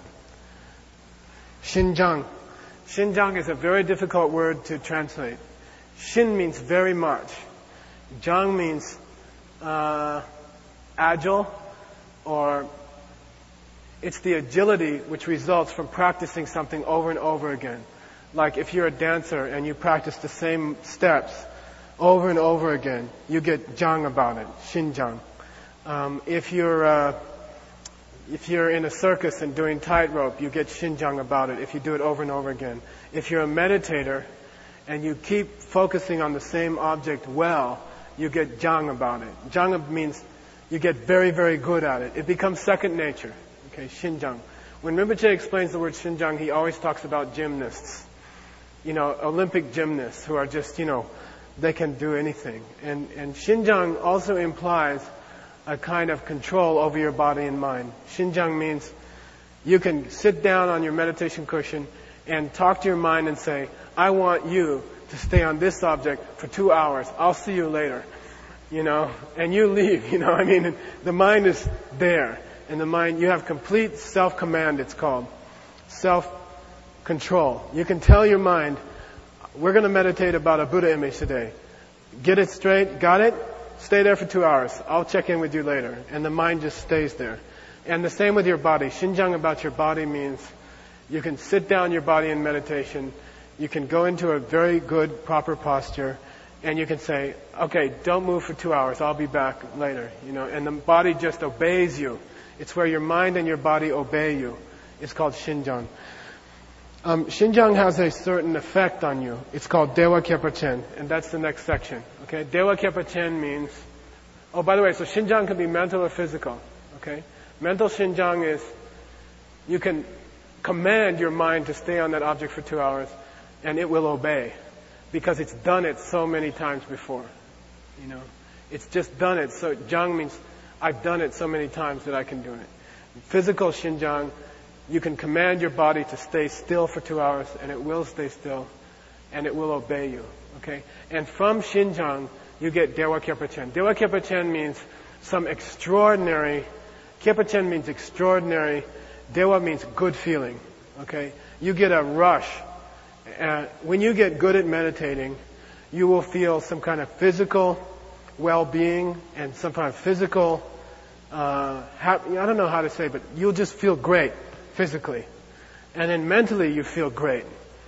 Shinjang. Shinjang is a very difficult word to translate. Shin means very much. Jang means uh, agile, or it's the agility which results from practicing something over and over again. Like if you're a dancer and you practice the same steps over and over again, you get jang about it, shinjang. Um, if you're uh, if you're in a circus and doing tightrope, you get shinjang about it if you do it over and over again. If you're a meditator and you keep focusing on the same object well, you get jang about it. Jang means you get very, very good at it. It becomes second nature. Okay, shinjang. When Rinpoche explains the word shinjang, he always talks about gymnasts. You know, Olympic gymnasts who are just, you know, they can do anything. And, and shinjang also implies a kind of control over your body and mind. Shinjang means you can sit down on your meditation cushion and talk to your mind and say, I want you to stay on this object for two hours. I'll see you later. You know, and you leave, you know, I mean, the mind is there. And the mind, you have complete self-command, it's called. Self-control. You can tell your mind, we're going to meditate about a Buddha image today. Get it straight, got it? Stay there for two hours. I'll check in with you later. And the mind just stays there. And the same with your body. Shinjang about your body means you can sit down your body in meditation. You can go into a very good, proper posture. And you can say, okay, don't move for two hours. I'll be back later. You know, and the body just obeys you. It's where your mind and your body obey you. It's called Shinjang. Um, Shinjang has a certain effect on you. It's called Dewa Khepa Chen, and that's the next section. Okay, Dewa Khepa Chen means. Oh, by the way, so Shinjang can be mental or physical. Okay, mental Shinjang is you can command your mind to stay on that object for two hours, and it will obey because it's done it so many times before. You know, it's just done it. So Jang means I've done it so many times that I can do it. Physical Shinjang, you can command your body to stay still for two hours, and it will stay still, and it will obey you. Okay? And from Shinjang, you get Dewa Khepa Chen. Dewa Khepa Chen means some extraordinary, Khepa Chen means extraordinary, Dewa means good feeling. Okay? You get a rush. Uh, when you get good at meditating, you will feel some kind of physical well-being and some kind of physical, uh, happy, I don't know how to say, but you'll just feel great physically. And then mentally you feel great.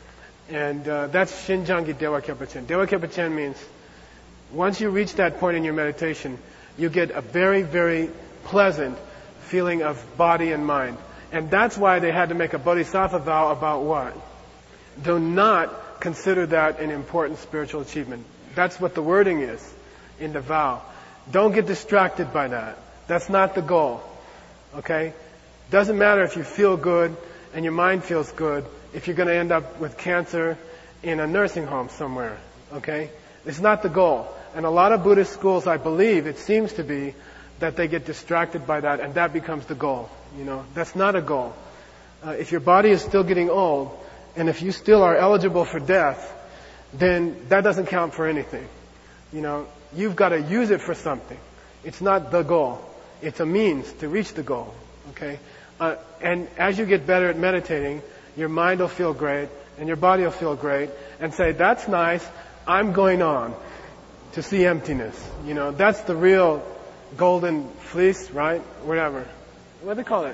And uh, that's Shinjangi Dewa Khepa Chen. Dewa Khepa Chen means once you reach that point in your meditation, you get a very, very pleasant feeling of body and mind. And that's why they had to make a bodhisattva vow about what? Do not consider that an important spiritual achievement. That's what the wording is in the vow. Don't get distracted by that. That's not the goal. Okay? Doesn't matter if you feel good and your mind feels good if you're going to end up with cancer in a nursing home somewhere. Okay? It's not the goal. And a lot of Buddhist schools, I believe, it seems to be that they get distracted by that and that becomes the goal. You know, that's not a goal. Uh, if your body is still getting old and if you still are eligible for death, then that doesn't count for anything. You know, you've got to use it for something. It's not the goal. It's a means to reach the goal. Okay? Uh, and as you get better at meditating, your mind will feel great and your body will feel great and say, that's nice, I'm going on to see emptiness. You know, that's the real golden fleece, right? Whatever. What do they call it?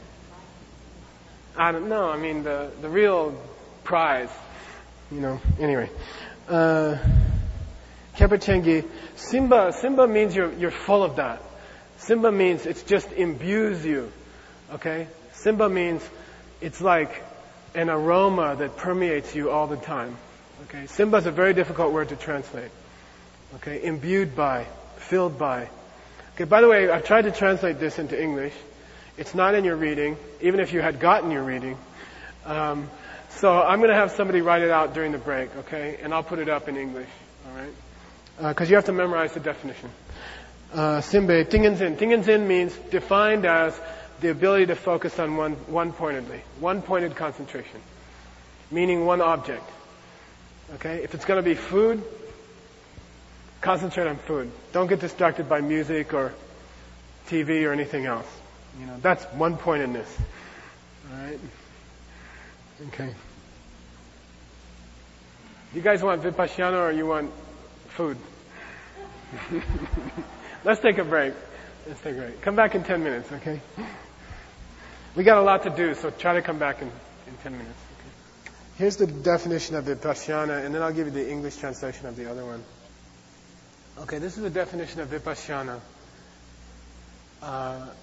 I don't know. I mean, the, the real prize. You know, anyway. Uh, Kepachengi, Simba, Simba means you're, you're full of that. Simba means it just imbues you. Okay? Simba means it's like an aroma that permeates you all the time. Okay? Simba is a very difficult word to translate. Okay? Imbued by, filled by. Okay, by the way, I've tried to translate this into English. It's not in your reading, even if you had gotten your reading. Um, so I'm going to have somebody write it out during the break, okay? And I'll put it up in English, all right? Because uh, you have to memorize the definition. Uh, Simbe, Tingenzin. Tingenzin means defined as the ability to focus on one, one-pointedly, one-pointed concentration, meaning one object. Okay? If it's going to be food, concentrate on food. Don't get distracted by music or T V or anything else. You know, that's one-pointedness. All right? Okay. You guys want Vipassana or you want food? Let's take a break. Let's take a break. Come back in ten minutes, okay? We got a lot to do, so try to come back in, in ten minutes. Okay? Here's the definition of Vipassana, and then I'll give you the English translation of the other one. Okay, this is the definition of Vipassana, uh,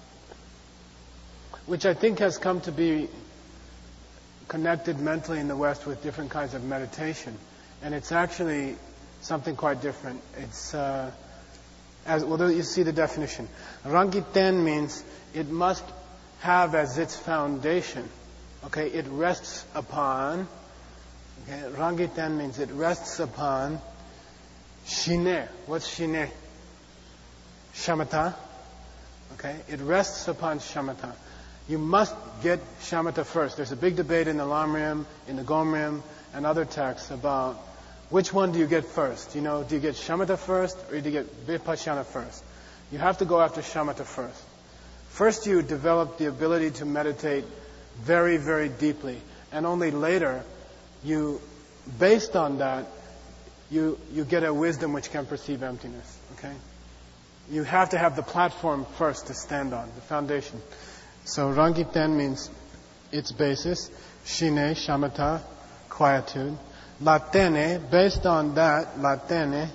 which I think has come to be connected mentally in the West with different kinds of meditation. And it's actually something quite different. It's, uh, as well, you see the definition. Rangiten means it must have as its foundation. Okay, it rests upon. Okay, Rangiten means it rests upon Shine. What's Shine? Shamatha. Okay, it rests upon Shamatha. You must get shamatha first. There's a big debate in the Lamrim, in the Gomrim, and other texts about which one do you get first. You know, do you get shamatha first or do you get vipassana first? You have to go after shamatha first. First you develop the ability to meditate very, very deeply. And only later, you, based on that, you, you get a wisdom which can perceive emptiness. Okay? You have to have the platform first to stand on, the foundation. So Rangiten means its basis, Shine, Shamatha, quietude. Latene, based on that, Latene,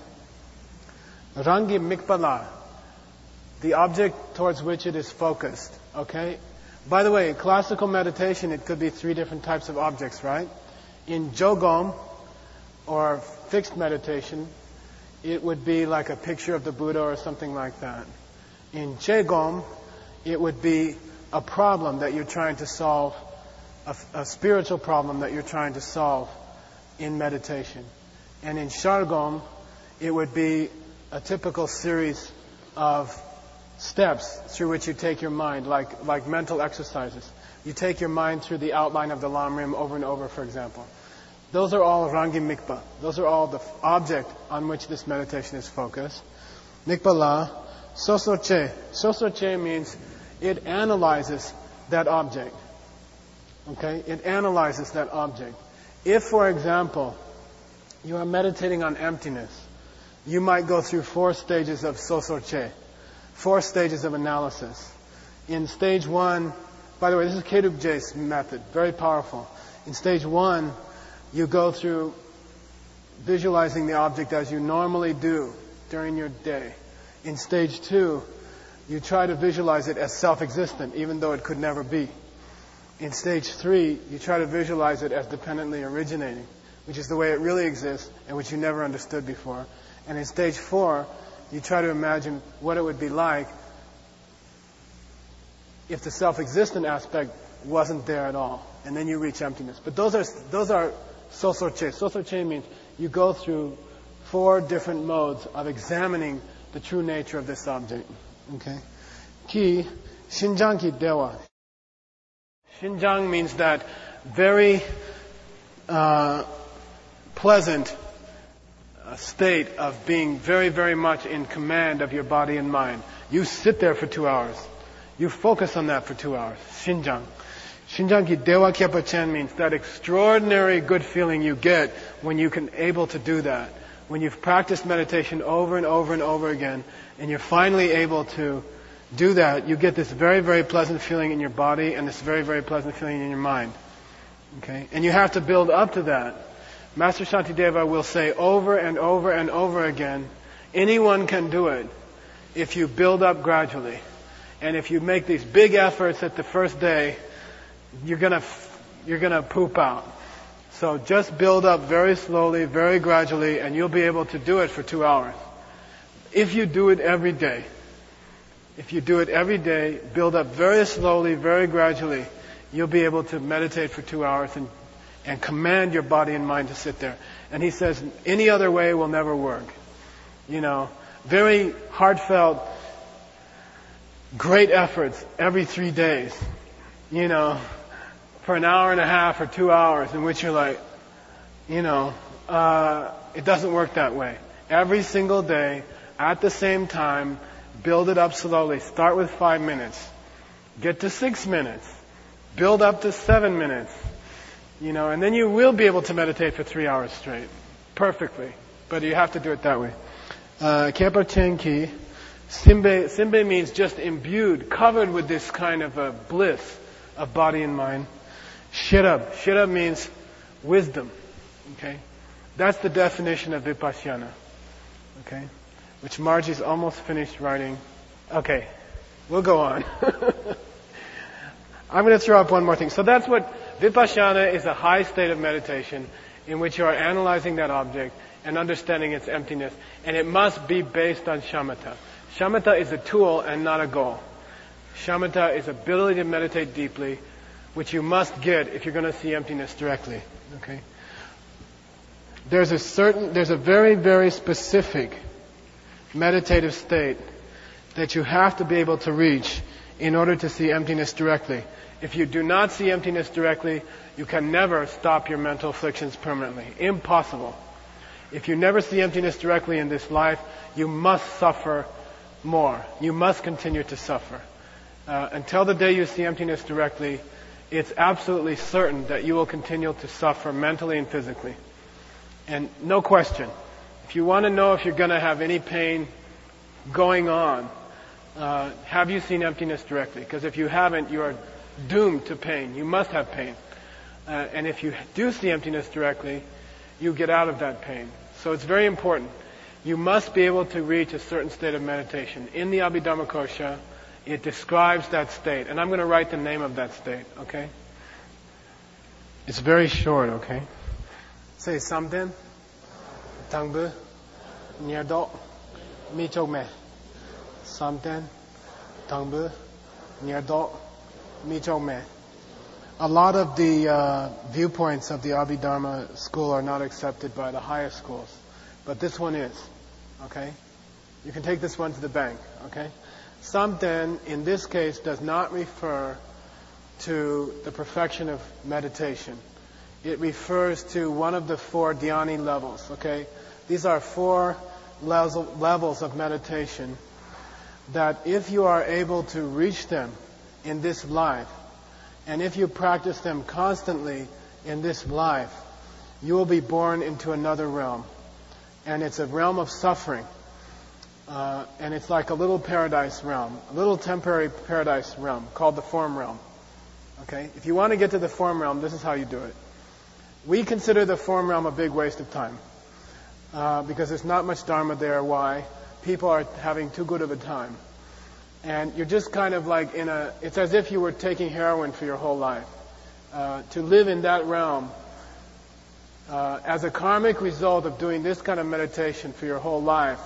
Rangi Mikpala, the object towards which it is focused. Okay? By the way, in classical meditation, it could be three different types of objects, right? In Jogom, or fixed meditation, it would be like a picture of the Buddha or something like that. In Chegom, it would be a problem that you're trying to solve, a, a spiritual problem that you're trying to solve in meditation. And in Shargom, it would be a typical series of steps through which you take your mind, like, like mental exercises. You take your mind through the outline of the Lamrim over and over, for example. Those are all Rangi Mikpa. Those are all the object on which this meditation is focused. Mikpala, Sosoche. Sosoche means it analyzes that object. Okay? It analyzes that object. If, for example, you are meditating on emptiness, you might go through four stages of Sosoche, four stages of analysis. In stage one, by the way, this is Kedubje's method, very powerful. In stage one, you go through visualizing the object as you normally do during your day. In stage two, you try to visualize it as self-existent, even though it could never be. In stage three, you try to visualize it as dependently originating, which is the way it really exists and which you never understood before. And in stage four, you try to imagine what it would be like if the self-existent aspect wasn't there at all. And then you reach emptiness. But those are those are sosoche. Sosoche means you go through four different modes of examining the true nature of this object. Okay? Ki, Shinjang ki dewa. Shinjang means that very uh, pleasant uh, state of being very, very much in command of your body and mind. You sit there for two hours. You focus on that for two hours. Shinjang. Shinjang ki dewa kyepa chen means that extraordinary good feeling you get when you can able to do that. When you've practiced meditation over and over and over again, and you're finally able to do that, you get this very, very pleasant feeling in your body and this very, very pleasant feeling in your mind. Okay? And you have to build up to that. Master Shantideva will say over and over and over again, anyone can do it if you build up gradually. And if you make these big efforts at the first day, you're gonna, you're gonna poop out. So just build up very slowly, very gradually, and you'll be able to do it for two hours. If you do it every day, if you do it every day, build up very slowly, very gradually, you'll be able to meditate for two hours and, and command your body and mind to sit there. And he says, any other way will never work. You know, very heartfelt, great efforts every three days. You know, for an hour and a half or two hours in which you're like, you know, uh, it doesn't work that way. Every single day, at the same time, build it up slowly. Start with five minutes. Get to six minutes. Build up to seven minutes. You know, and then you will be able to meditate for three hours straight. Perfectly. But you have to do it that way. Khepa Chenki, Simbe, Simbe means just imbued, covered with this kind of a bliss of body and mind. Shirab. Shirab means wisdom. Okay? That's the definition of Vipassana. Okay? Which Margie's almost finished writing. Okay. We'll go on. I'm going to throw up one more thing. So that's what Vipassana is, a high state of meditation in which you are analyzing that object and understanding its emptiness. And it must be based on shamatha. Shamatha is a tool and not a goal. Shamatha is ability to meditate deeply, which you must get if you're going to see emptiness directly. Okay? There's a certain, there's a very, very specific meditative state that you have to be able to reach in order to see emptiness directly. If you do not see emptiness directly, you can never stop your mental afflictions permanently. Impossible. If you never see emptiness directly in this life, you must suffer more. You must continue to suffer. Uh, until the day you see emptiness directly, it's absolutely certain that you will continue to suffer mentally and physically. And no question, if you want to know if you're going to have any pain going on, uh, have you seen emptiness directly? Because if you haven't, you are doomed to pain. You must have pain. Uh, and if you do see emptiness directly, you get out of that pain. So it's very important. You must be able to reach a certain state of meditation. In the Abhidharmakosha, it describes that state. And I'm going to write the name of that state, okay? It's very short, okay? Say something. Tangbu. Nyado. Michokme. Something. Tangbu. Nyado. Michokme. A lot of the uh, viewpoints of the Abhidharma school are not accepted by the higher schools. But this one is. Okay? You can take this one to the bank. Okay? Something, in this case, does not refer to the perfection of meditation. It refers to one of the four dhyani levels. Okay? These are four levels of meditation that if you are able to reach them in this life, and if you practice them constantly in this life, you will be born into another realm. And it's a realm of suffering. Uh, and it's like a little paradise realm, a little temporary paradise realm called the form realm. Okay? If you want to get to the form realm, this is how you do it. We consider the form realm a big waste of time. Uh, because there's not much dharma there. Why? People are having too good of a time. And you're just kind of like in a, it's as if you were taking heroin for your whole life. Uh, to live in that realm, uh, as a karmic result of doing this kind of meditation for your whole life,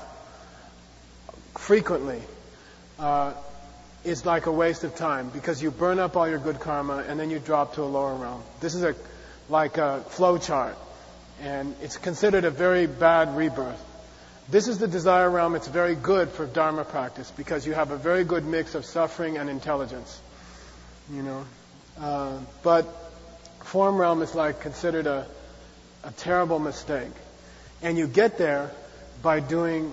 frequently, uh, is like a waste of time because you burn up all your good karma and then you drop to a lower realm. This is a, like a flow chart. And it's considered a very bad rebirth. This is the desire realm. It's very good for Dharma practice because you have a very good mix of suffering and intelligence. You know, uh, but form realm is like considered a, a terrible mistake. And you get there by doing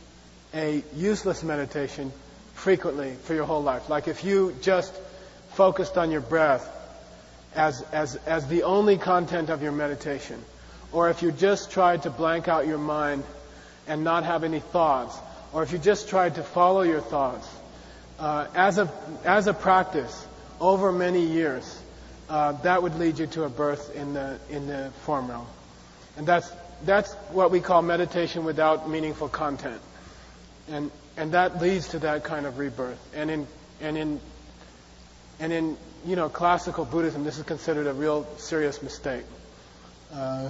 a useless meditation frequently for your whole life. Like if you just focused on your breath as, as, as the only content of your meditation, or if you just tried to blank out your mind and not have any thoughts, or if you just tried to follow your thoughts, uh, as a as a practice over many years, uh, that would lead you to a birth in the in the form realm, and that's that's what we call meditation without meaningful content, and and that leads to that kind of rebirth. And in and in and in you know classical Buddhism, this is considered a real serious mistake. Uh,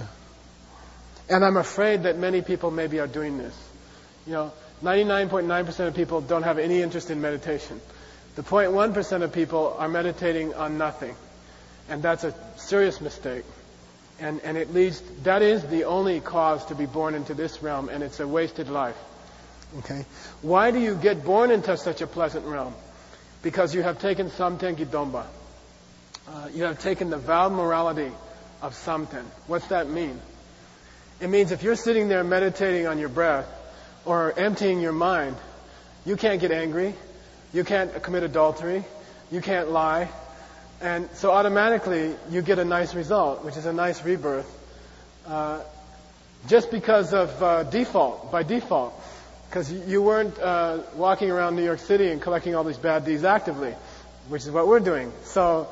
And I'm afraid that many people maybe are doing this. You know, ninety-nine point nine percent of people don't have any interest in meditation. The zero point one percent of people are meditating on nothing. And that's a serious mistake. And, and it leads, that is the only cause to be born into this realm, and it's a wasted life. Okay? Why do you get born into such a pleasant realm? Because you have taken Samten Giddomba. Uh, you have taken the vowed morality of Samten. What's that mean? It means if you're sitting there meditating on your breath or emptying your mind, you can't get angry, you can't commit adultery, you can't lie, and so automatically you get a nice result, which is a nice rebirth, uh, just because of uh, default, by default, because you weren't uh, walking around New York City and collecting all these bad deeds actively, which is what we're doing. So,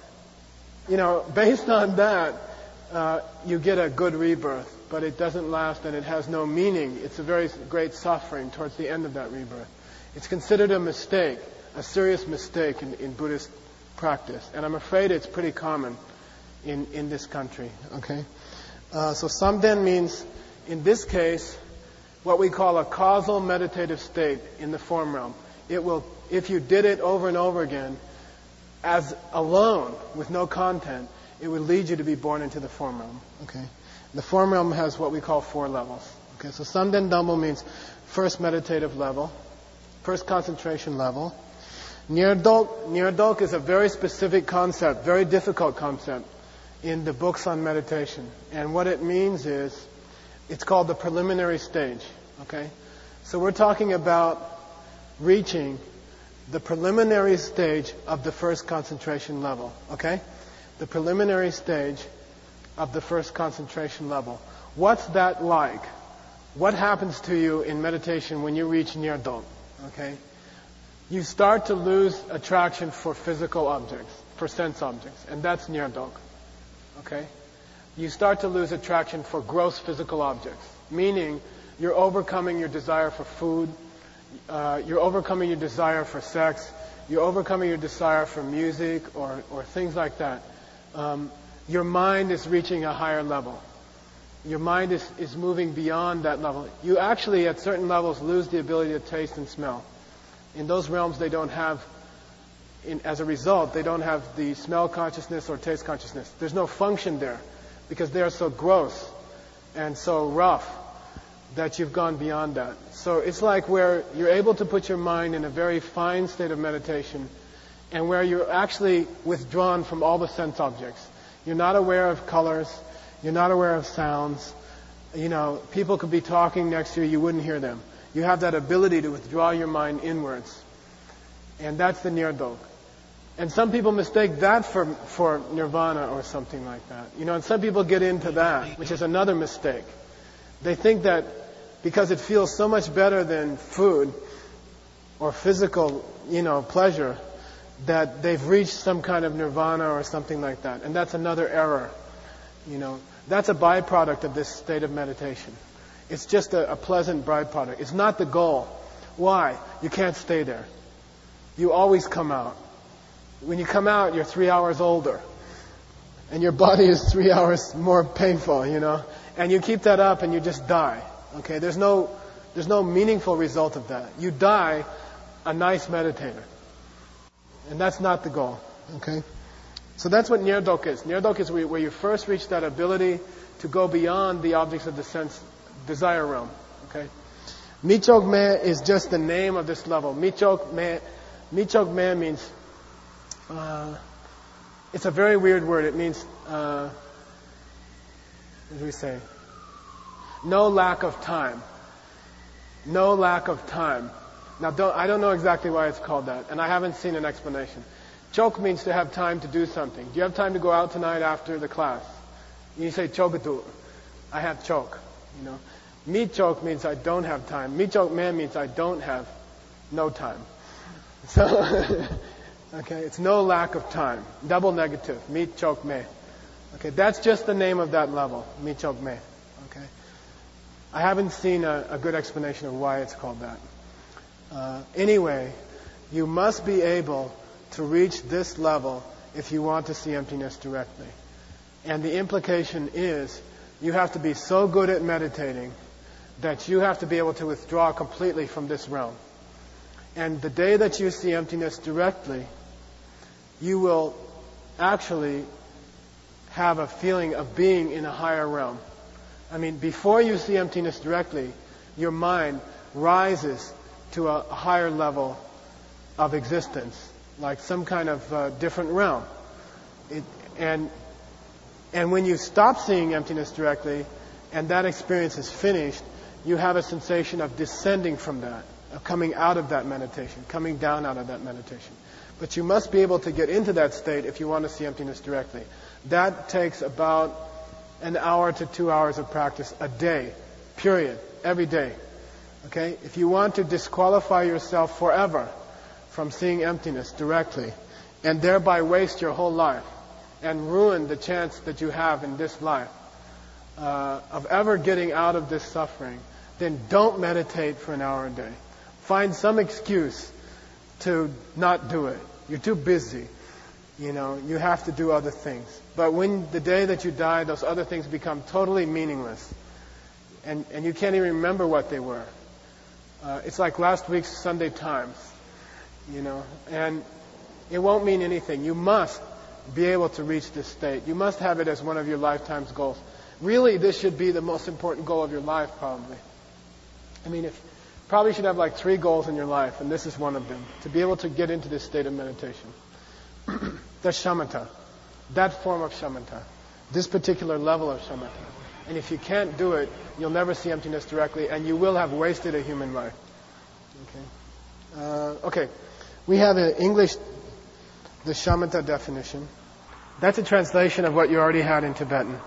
you know, based on that, uh, you get a good rebirth. But it doesn't last and it has no meaning. It's a very great suffering towards the end of that rebirth. It's considered a mistake, a serious mistake in, in Buddhist practice. And I'm afraid it's pretty common in, in this country. Okay? Uh, so Samten means, in this case, what we call a causal meditative state in the form realm. It will, if you did it over and over again, as alone, with no content, it would lead you to be born into the form realm. Okay? The form realm has what we call four levels. Okay, so Samten Dammo means first meditative level, first concentration level. Nyerdok, Nyerdok is a very specific concept, very difficult concept in the books on meditation. And what it means is, it's called the preliminary stage. Okay, so we're talking about reaching the preliminary stage of the first concentration level. Okay, the preliminary stage of the first concentration level. What's that like? What happens to you in meditation when you reach Nyerdok? Okay? You start to lose attraction for physical objects, for sense objects, and that's Nyerdok. Okay? You start to lose attraction for gross physical objects, meaning you're overcoming your desire for food, uh, you're overcoming your desire for sex, you're overcoming your desire for music or, or things like that. Um, Your mind is reaching a higher level. Your mind is, is moving beyond that level. You actually, at certain levels, lose the ability to taste and smell. In those realms, they don't have, in, as a result, they don't have the smell consciousness or taste consciousness. There's no function there because they are so gross and so rough that you've gone beyond that. So it's like where you're able to put your mind in a very fine state of meditation and where you're actually withdrawn from all the sense objects. You're not aware of colors. You're not aware of sounds. You know, people could be talking next to you. You wouldn't hear them. You have that ability to withdraw your mind inwards. And that's the Nyerdok. And some people mistake that for, for nirvana or something like that. You know, and some people get into that, which is another mistake. They think that because it feels so much better than food or physical, you know, pleasure, that they've reached some kind of nirvana or something like that. And that's another error. You know, that's a byproduct of this state of meditation. It's just a, a pleasant byproduct. It's not the goal. Why? You can't stay there. You always come out. When you come out, you're three hours older. And your body is three hours more painful, you know. And you keep that up and you just die. Okay, there's no, there's no meaningful result of that. You die a nice meditator. And that's not the goal. Okay? So that's what Nyerdok is. Nyerdok is where you first reach that ability to go beyond the objects of the sense desire realm. Okay? Michok Me is just the name of this level. Michok Me, Michok Me means, uh, it's a very weird word. It means, uh, what do we say? No lack of time. No lack of time. Now, don't, I don't know exactly why it's called that, and I haven't seen an explanation. Chok means to have time to do something. Do you have time to go out tonight after the class? You say chokatu. I have chok. You know, mi chok means I don't have time. Mi chok me means I don't have no time. So, okay, it's no lack of time. Double negative. Mi chok me. Okay, that's just the name of that level. Mi chok me. Okay, I haven't seen a, a good explanation of why it's called that. Uh, anyway, you must be able to reach this level if you want to see emptiness directly. And the implication is you have to be so good at meditating that you have to be able to withdraw completely from this realm. And the day that you see emptiness directly, you will actually have a feeling of being in a higher realm. I mean, before you see emptiness directly, your mind rises to a higher level of existence, like some kind of uh, different realm. It, and and when you stop seeing emptiness directly, and that experience is finished, you have a sensation of descending from that, of coming out of that meditation, coming down out of that meditation. But you must be able to get into that state if you want to see emptiness directly. That takes about an hour to two hours of practice a day, period, every day. Okay? If you want to disqualify yourself forever from seeing emptiness directly, and thereby waste your whole life, and ruin the chance that you have in this life uh, of ever getting out of this suffering, then don't meditate for an hour a day. Find some excuse to not do it. You're too busy. You know, you have to do other things. But when the day that you die, those other things become totally meaningless. And, and you can't even remember what they were. Uh, it's like last week's Sunday Times, you know, and it won't mean anything. You must be able to reach this state. You must have it as one of your lifetime's goals. Really, this should be the most important goal of your life, probably. I mean, if probably should have like three goals in your life, and this is one of them, to be able to get into this state of meditation. That's shamatha. That form of shamatha. This particular level of shamatha. And if you can't do it, you'll never see emptiness directly, and you will have wasted a human life. Okay. Uh, okay. We have in English the shamatha definition. That's a translation of what you already had in Tibetan.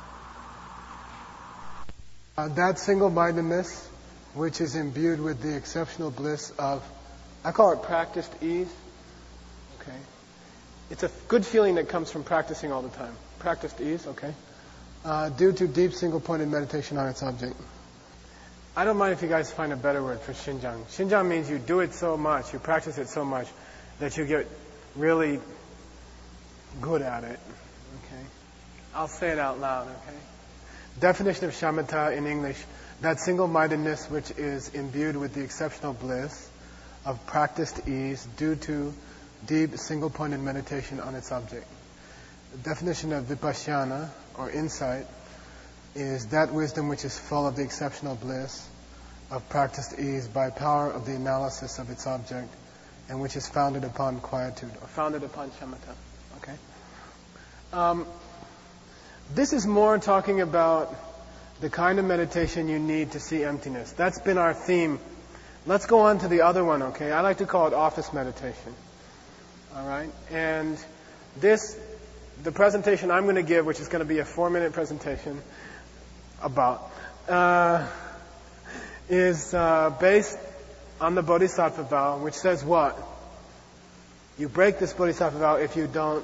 Uh, that single-mindedness, which is imbued with the exceptional bliss of, I call it practiced ease. Okay. It's a good feeling that comes from practicing all the time. Practiced ease, okay. Uh, due to deep single-pointed meditation on its object. I don't mind if you guys find a better word for Shinjang. Shinjang means you do it so much, you practice it so much, that you get really good at it. Okay? I'll say it out loud, okay? Definition of shamatha in English, that single-mindedness which is imbued with the exceptional bliss of practiced ease due to deep single-pointed meditation on its object. The definition of vipassana, or insight, is that wisdom which is full of the exceptional bliss of practiced ease by power of the analysis of its object, and which is founded upon quietude, or founded upon shamatha. Okay? Um, this is more talking about the kind of meditation you need to see emptiness. That's been our theme. Let's go on to the other one, okay? I like to call it office meditation. All right? And this, the presentation I'm going to give, which is going to be a four-minute presentation about, uh, is uh, based on the Bodhisattva vow, which says what? You break this Bodhisattva vow if you don't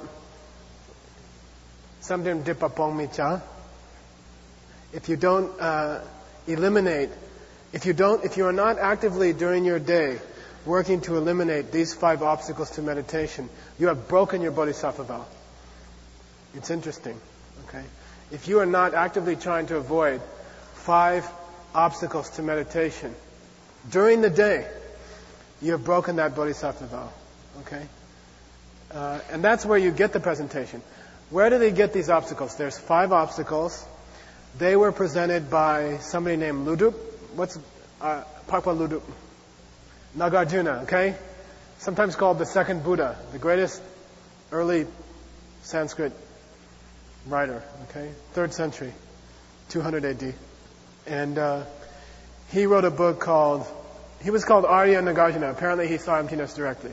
samdrim dipapong micha. If you don't uh, eliminate, if you don't, if you are not actively during your day working to eliminate these five obstacles to meditation, you have broken your Bodhisattva vow. It's interesting, okay? If you are not actively trying to avoid five obstacles to meditation during the day, you have broken that Bodhisattva vow, okay? Uh, and that's where you get the presentation. Where do they get these obstacles? There's five obstacles. They were presented by somebody named Ludup. What's uh, Pakpaludu, Nagarjuna, okay? Sometimes called the second Buddha, the greatest early Sanskrit writer, okay? Third century, two hundred A D. And uh, he wrote a book called, he was called Arya Nagarjuna. Apparently he saw emptiness directly.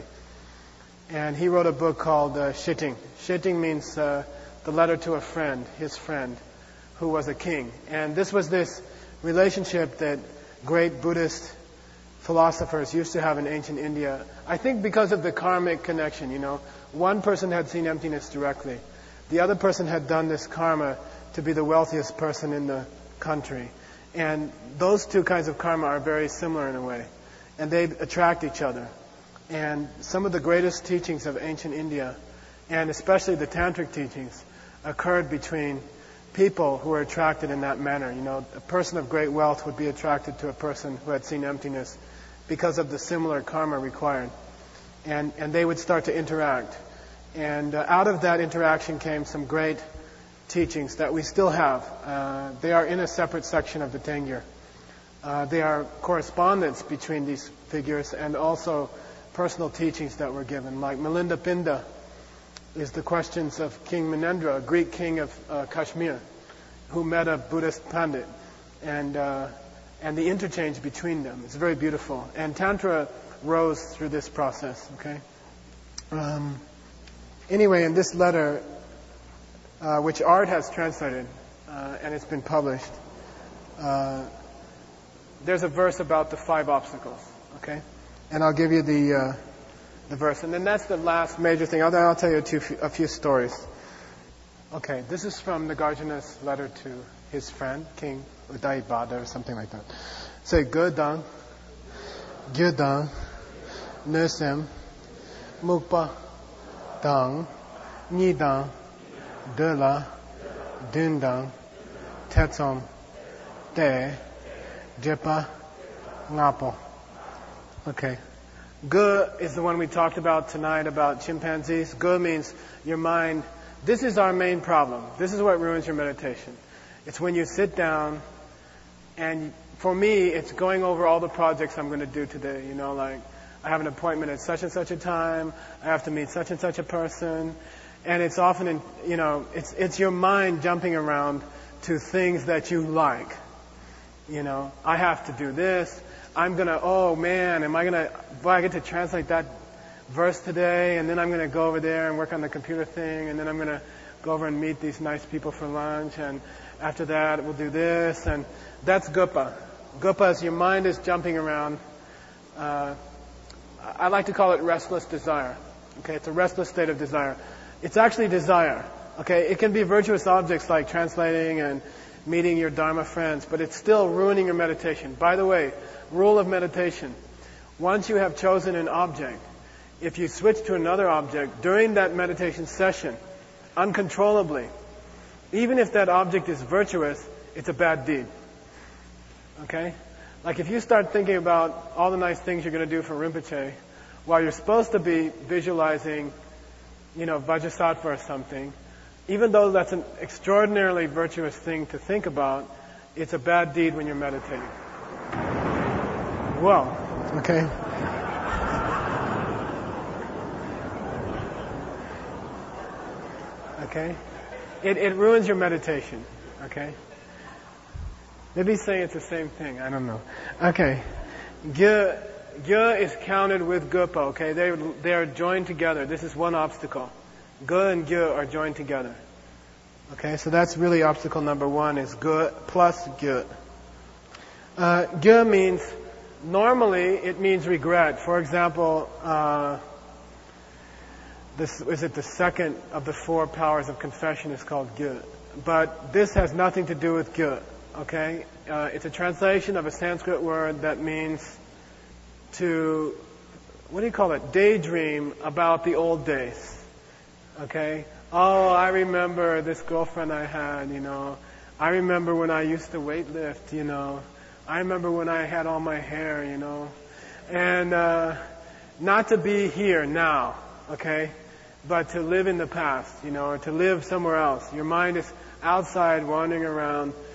And he wrote a book called uh, Shitting. Shitting means uh, the letter to a friend, his friend, who was a king. And this was this relationship that great Buddhist philosophers used to have in ancient India. I think because of the karmic connection, you know. One person had seen emptiness directly. The other person had done this karma to be the wealthiest person in the country. And those two kinds of karma are very similar in a way. And they attract each other. And some of the greatest teachings of ancient India, and especially the tantric teachings, occurred between people who were attracted in that manner. You know, a person of great wealth would be attracted to a person who had seen emptiness because of the similar karma required. And, and they would start to interact. And uh, out of that interaction came some great teachings that we still have. Uh, they are in a separate section of the Tengir. Uh, they are correspondence between these figures and also personal teachings that were given. Like Milinda Pinda is the questions of King Minendra, a Greek king of uh, Kashmir, who met a Buddhist Pandit. And, uh, and the interchange between them. It's very beautiful. And Tantra rose through this process, okay? Um, anyway, in this letter, uh, which Art has translated, uh, and it's been published, uh, there's a verse about the five obstacles, okay? And I'll give you the uh, the verse. And then that's the last major thing. I'll, I'll tell you a, two, a few stories. Okay, this is from Nagarjuna's letter to his friend, King Udaybada, or something like that. Say, Gedang, Gyudang, Nusem, Mukpa, Dang, Nidang, Dula, Dundang, Tetsom, Te, Jipa, Ngapo. Okay. Ge is the one we talked about tonight about chimpanzees. Ge means your mind. This is our main problem. This is what ruins your meditation. It's when you sit down and for me, it's going over all the projects I'm going to do today. You know, like I have an appointment at such and such a time. I have to meet such and such a person. And it's often, in, you know, it's it's your mind jumping around to things that you like. You know, I have to do this. I'm going to, oh man, am I going to, boy, I get to translate that verse today, and then I'm going to go over there and work on the computer thing, and then I'm going to go over and meet these nice people for lunch, and after that we'll do this, and that's gupa. Gupa is your mind is jumping around. Uh, I like to call it restless desire. Okay, it's a restless state of desire. It's actually desire. Okay, it can be virtuous objects like translating and meeting your Dharma friends, but it's still ruining your meditation. By the way, rule of meditation. Once you have chosen an object, if you switch to another object during that meditation session, uncontrollably, even if that object is virtuous, it's a bad deed. Okay? Like if you start thinking about all the nice things you're going to do for Rinpoche, while you're supposed to be visualizing, you know, Vajrasattva or something, even though that's an extraordinarily virtuous thing to think about, it's a bad deed when you're meditating. Well, okay. Okay? It, it ruins your meditation. Okay? Maybe saying it's the same thing. I don't know. Okay. Gye, gye is counted with gupa. Okay? They, they are joined together. This is one obstacle. Ge and gye are joined together. Okay? So that's really obstacle number one is ge plus gye. Uh, gye means... Normally, it means regret. For example, uh, this is it the second of the four powers of confession is called gye. But this has nothing to do with gye. Okay, uh, it's a translation of a Sanskrit word that means to what do you call it? Daydream about the old days. Okay. Oh, I remember this girlfriend I had. You know, I remember when I used to weightlift. You know. I remember when I had all my hair, you know, and uh, not to be here now, okay, but to live in the past, you know, or to live somewhere else. Your mind is outside, wandering around,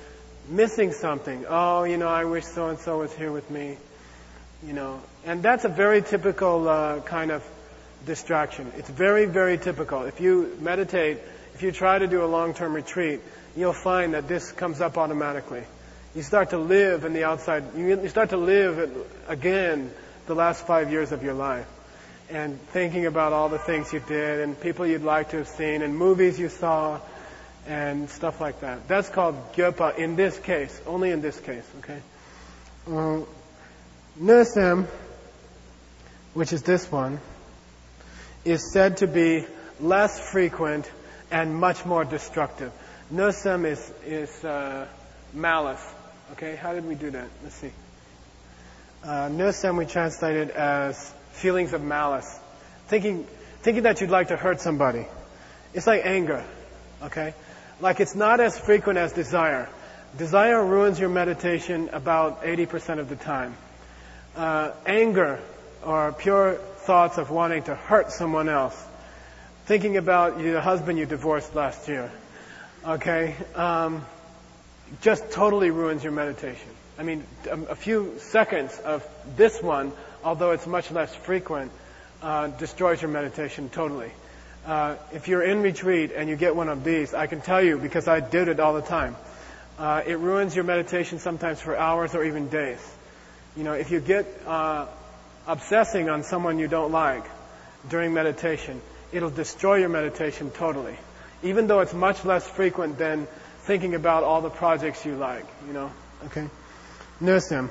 missing something. Oh, you know, I wish so-and-so was here with me. You know, and that's a very typical uh, kind of distraction. It's very, very typical. If you meditate, if you try to do a long-term retreat, you'll find that this comes up automatically. You start to live in the outside. You start to live again the last five years of your life, and thinking about all the things you did and people you'd like to have seen and movies you saw and stuff like that. That's called gyopa in this case, only in this case, okay? Uh, Nösem, which is this one, is said to be less frequent and much more destructive. Nösem is, is uh, malice. Okay, how did we do that? Let's see. Uh, Nösem we translated as feelings of malice. Thinking, thinking that you'd like to hurt somebody. It's like anger. Okay? Like it's not as frequent as desire. Desire ruins your meditation about eighty percent of the time. Uh, anger or pure thoughts of wanting to hurt someone else. Thinking about the husband you divorced last year. Okay? Um, just totally ruins your meditation. I mean, a few seconds of this one, although it's much less frequent, uh, destroys your meditation totally. Uh, if you're in retreat and you get one of these, I can tell you because I did it all the time. Uh, it ruins your meditation sometimes for hours or even days. You know, if you get uh, obsessing on someone you don't like during meditation, it'll destroy your meditation totally. Even though it's much less frequent than thinking about all the projects you like, you know. Okay? Nösem.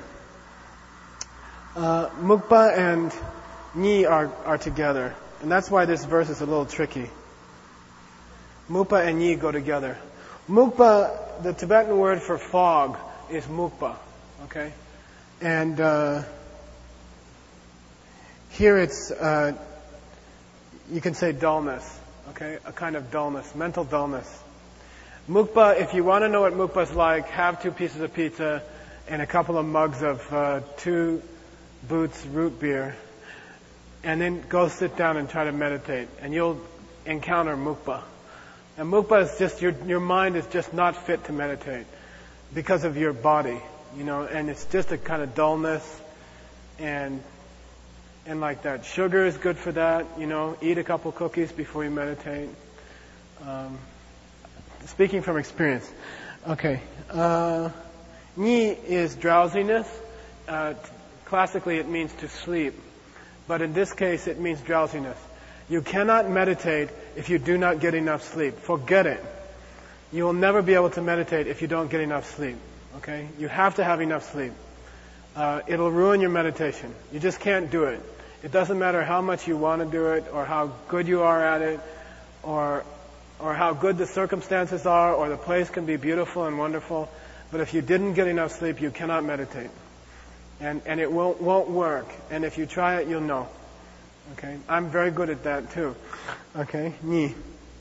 Uh, Mukpa and Nyi are, are together. And that's why this verse is a little tricky. Mukpa and Nyi go together. Mukpa, the Tibetan word for fog, is Mukpa. Okay? And uh, here it's, uh, you can say dullness. Okay? A kind of dullness, mental dullness. Mukpa, if you want to know what Mukpa's like, have two pieces of pizza and a couple of mugs of uh, two Boots root beer, and then go sit down and try to meditate, and you'll encounter Mukpa. And Mukpa is just, your your mind is just not fit to meditate because of your body, you know, and it's just a kind of dullness and and like that. Sugar is good for that, you know, eat a couple cookies before you meditate. Um, speaking from experience. Okay. Uh, Nyi is drowsiness. Uh, classically it means to sleep. But in this case it means drowsiness. You cannot meditate if you do not get enough sleep. Forget it. You will never be able to meditate if you don't get enough sleep. Okay? You have to have enough sleep. Uh, it'll ruin your meditation. You just can't do it. It doesn't matter how much you want to do it, or how good you are at it, or or how good the circumstances are, or the place can be beautiful and wonderful. But if you didn't get enough sleep, you cannot meditate. And and it won't won't work. And if you try it, you'll know. Okay? I'm very good at that too. Okay? Nyi.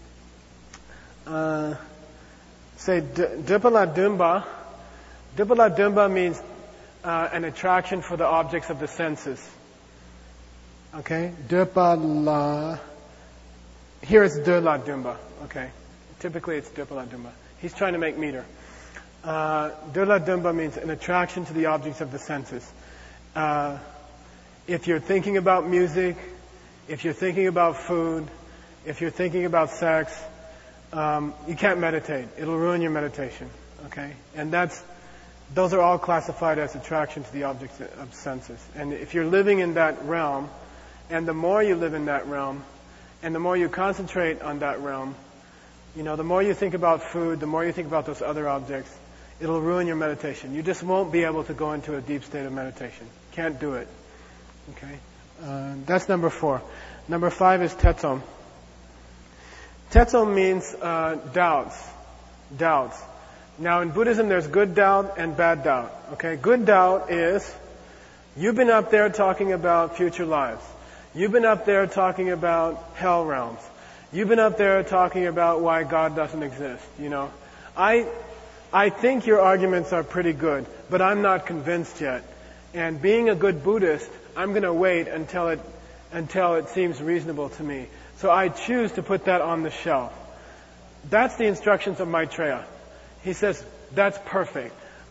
Uh, say Dupala Dumba. Dupala Dumba means uh, an attraction for the objects of the senses. Okay? Dupala. Here it's Dula Dumba. Okay? Typically it's Dupala Dumba. He's trying to make meter. Uh, Dula Dumba means an attraction to the objects of the senses. Uh, if you're thinking about music, if you're thinking about food, if you're thinking about sex, um, you can't meditate. It'll ruin your meditation. Okay? And that's, those are all classified as attraction to the objects of senses. And if you're living in that realm, and the more you live in that realm, and the more you concentrate on that realm, you know, the more you think about food, the more you think about those other objects, it'll ruin your meditation. You just won't be able to go into a deep state of meditation. Can't do it. Okay? Uh, that's number four. Number five is Tetsom. Tetsom means uh, doubts. Doubts. Now in Buddhism there's good doubt and bad doubt. Okay? Good doubt is, you've been up there talking about future lives. You've been up there talking about hell realms. You've been up there talking about why God doesn't exist, you know. I I think your arguments are pretty good, but I'm not convinced yet. And being a good Buddhist, I'm going to wait until it until it seems reasonable to me. So I choose to put that on the shelf. That's the instructions of Maitreya. He says, that's perfect.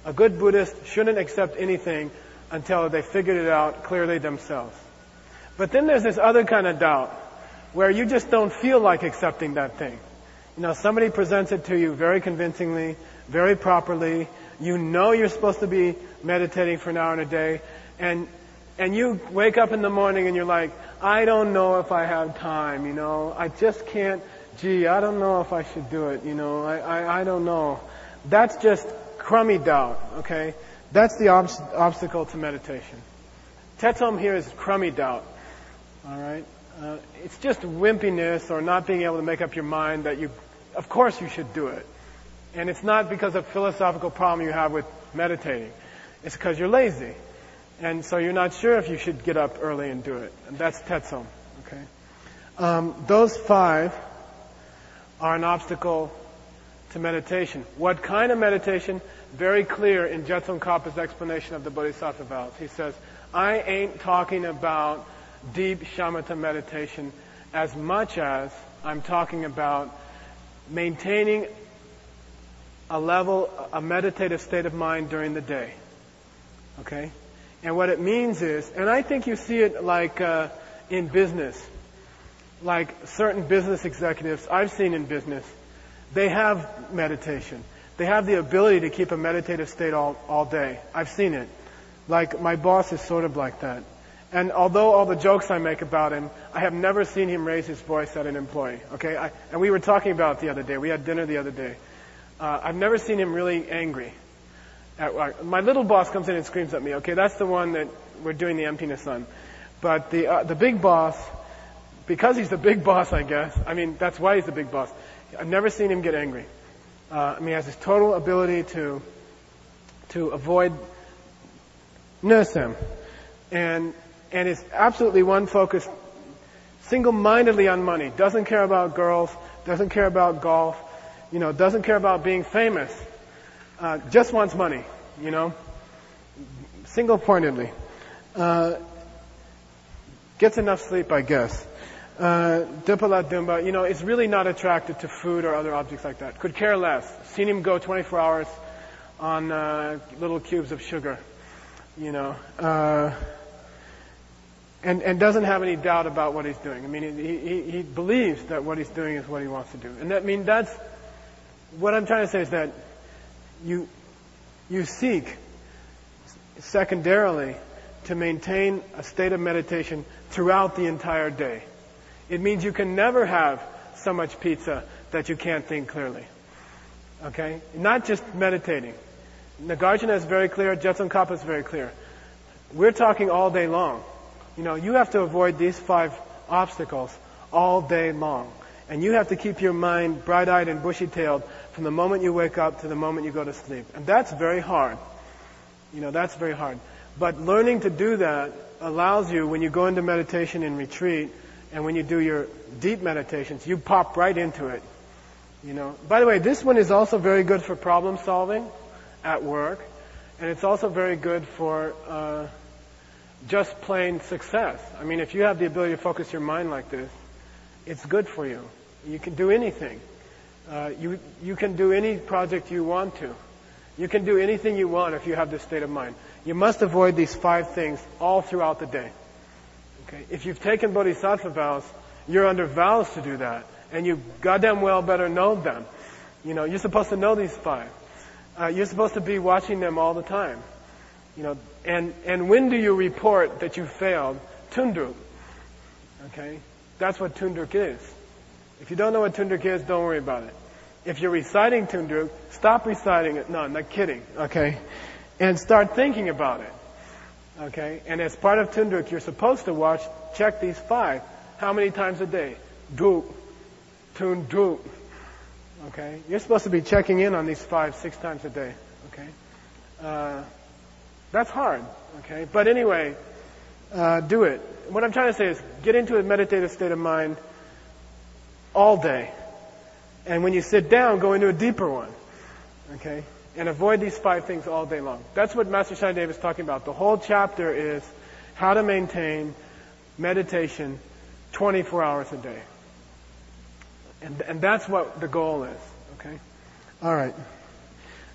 A good Buddhist shouldn't accept anything until they figured it out clearly themselves. But then there's this other kind of doubt where you just don't feel like accepting that thing. You know, somebody presents it to you very convincingly, very properly. You know you're supposed to be meditating for an hour in a day, and and you wake up in the morning and you're like, I don't know if I have time, you know, I just can't, gee, I don't know if I should do it, you know, I, I, I don't know. That's just crummy doubt, okay? That's the ob- obstacle to meditation. Tetsom here is crummy doubt, all right? Uh, it's just wimpiness or not being able to make up your mind that you, of course you should do it. And it's not because of philosophical problem you have with meditating. It's because you're lazy. And so you're not sure if you should get up early and do it. And that's Tetsom, okay? Um, those five are an obstacle to meditation. What kind of meditation? Very clear in Je Tsongkhapa's explanation of the Bodhisattva vows. He says, I ain't talking about deep shamatha meditation as much as I'm talking about maintaining a level, a meditative state of mind during the day. Okay? And what it means is, and I think you see it like uh, in business, like certain business executives I've seen in business, they have meditation. They have the ability to keep a meditative state all, all day. I've seen it. Like my boss is sort of like that. And although all the jokes I make about him, I have never seen him raise his voice at an employee. Okay? I, and we were talking about it the other day. We had dinner the other day. Uh, I've never seen him really angry. At work. My little boss comes in and screams at me. Okay, that's the one that we're doing the emptiness on. But the uh, the big boss, because he's the big boss, I guess. I mean, that's why he's the big boss. I've never seen him get angry. Uh, I mean, he has this total ability to to avoid nursem, and and is absolutely one focused, single-mindedly on money. Doesn't care about girls. Doesn't care about golf. You know, doesn't care about being famous. Uh, just wants money, you know, single-pointedly. Uh, gets enough sleep, I guess. Uh, Dipala Dumba, you know, is really not attracted to food or other objects like that. Could care less. Seen him go twenty-four hours on uh, little cubes of sugar, you know, uh, and and doesn't have any doubt about what he's doing. I mean, he, he he believes that what he's doing is what he wants to do, and that I mean that's what I'm trying to say is that. You, you seek secondarily to maintain a state of meditation throughout the entire day. It means you can never have so much pizza that you can't think clearly. Okay? Not just meditating. Nagarjuna is very clear, Je Tsongkhapa is very clear. We're talking all day long. You know, you have to avoid these five obstacles all day long. And you have to keep your mind bright-eyed and bushy-tailed from the moment you wake up to the moment you go to sleep. And that's very hard. You know, that's very hard. But learning to do that allows you, when you go into meditation in retreat, and when you do your deep meditations, you pop right into it. You know. By the way, this one is also very good for problem solving at work. And it's also very good for uh, just plain success. I mean, if you have the ability to focus your mind like this, it's good for you. You can do anything. Uh, you you can do any project you want to. You can do anything you want if you have this state of mind. You must avoid these five things all throughout the day. Okay? If you've taken Bodhisattva vows, you're under vows to do that, and you goddamn well better know them. You know, you're supposed to know these five. Uh, you're supposed to be watching them all the time. You know, and and when do you report that you failed? Tunduk. Okay. That's what Tunduk is. If you don't know what Tunduk is, don't worry about it. If you're reciting Tunduk, stop reciting it. No, I'm not kidding. Okay? And start thinking about it. Okay? And as part of Tunduk, you're supposed to watch, check these five. How many times a day? Duk. Tunduk. Okay? You're supposed to be checking in on these five, six times a day. Okay? Uh, that's hard. Okay? But anyway, uh, do it. What I'm trying to say is get into a meditative state of mind all day. And when you sit down, go into a deeper one. Okay? And avoid these five things all day long. That's what Master Shantideva is talking about. The whole chapter is how to maintain meditation twenty-four hours a day. And, and that's what the goal is. Okay? All right.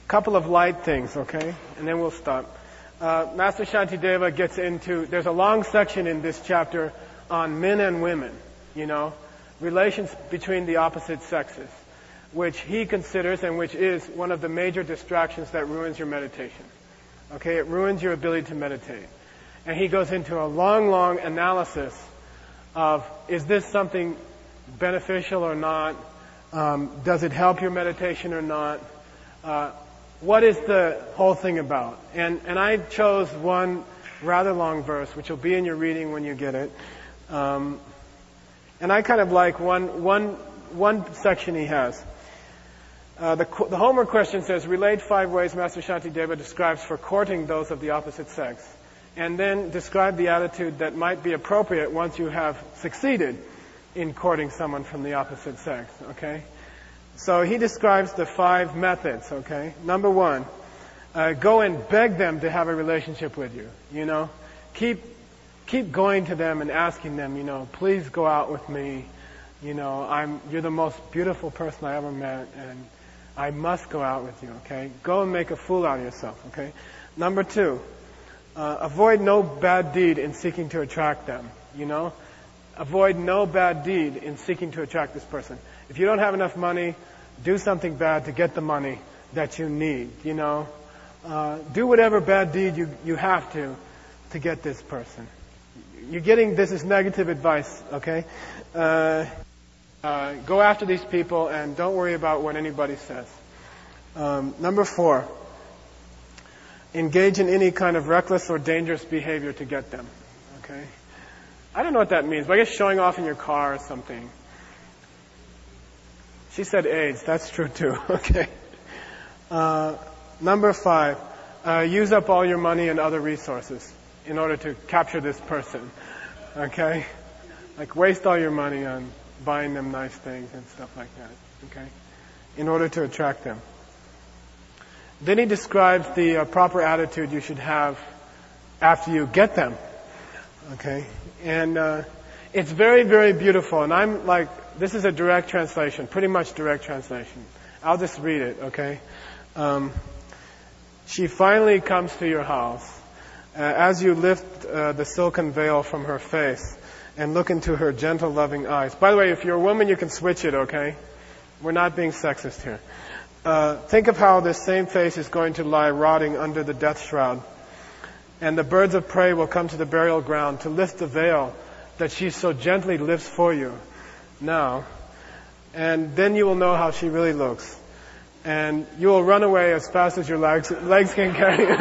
couple of light things, okay? And then we'll stop. Uh, Master Shantideva gets into, there's a long section in this chapter on men and women, you know, relations between the opposite sexes, which he considers and which is one of the major distractions that ruins your meditation. Okay, it ruins your ability to meditate. And he goes into a long, long analysis of, is this something beneficial or not? Um, does it help your meditation or not? Uh, what is the whole thing about? And and I chose one rather long verse, which will be in your reading when you get it. Um, and I kind of like one one one section he has. Uh, the, the homework question says, relate five ways Master Shantideva describes for courting those of the opposite sex. And then describe the attitude that might be appropriate once you have succeeded in courting someone from the opposite sex, okay? So he describes the five methods, okay? Number one, uh, go and beg them to have a relationship with you, you know? Keep, keep going to them and asking them, you know, please go out with me. You know, I'm, you're the most beautiful person I ever met, and I must go out with you, okay? Go and make a fool out of yourself, okay? Number two, uh, avoid no bad deed in seeking to attract them, you know? Avoid no bad deed in seeking to attract this person. If you don't have enough money, do something bad to get the money that you need, you know? Uh, do whatever bad deed you, you have to to get this person. You're getting, this is negative advice, okay? Uh, Uh, go after these people and don't worry about what anybody says. Um, number four, engage in any kind of reckless or dangerous behavior to get them. Okay? I don't know what that means, but I guess showing off in your car or something. She said AIDS. That's true too. Okay. Uh, number five, uh, use up all your money and other resources in order to capture this person. Okay? Like waste all your money on buying them nice things and stuff like that, okay, in order to attract them. Then he describes the uh, proper attitude you should have after you get them, okay, and uh, it's very, very beautiful, and I'm like, this is a direct translation, pretty much direct translation. I'll just read it, okay. Um, she finally comes to your house. Uh, as you lift uh, the silken veil from her face, and look into her gentle, loving eyes. By the way, if you're a woman, you can switch it, okay? We're not being sexist here. Uh, think of how this same face is going to lie rotting under the death shroud. And the birds of prey will come to the burial ground to lift the veil that she so gently lifts for you now. And then you will know how she really looks. And you will run away as fast as your legs, legs can carry you.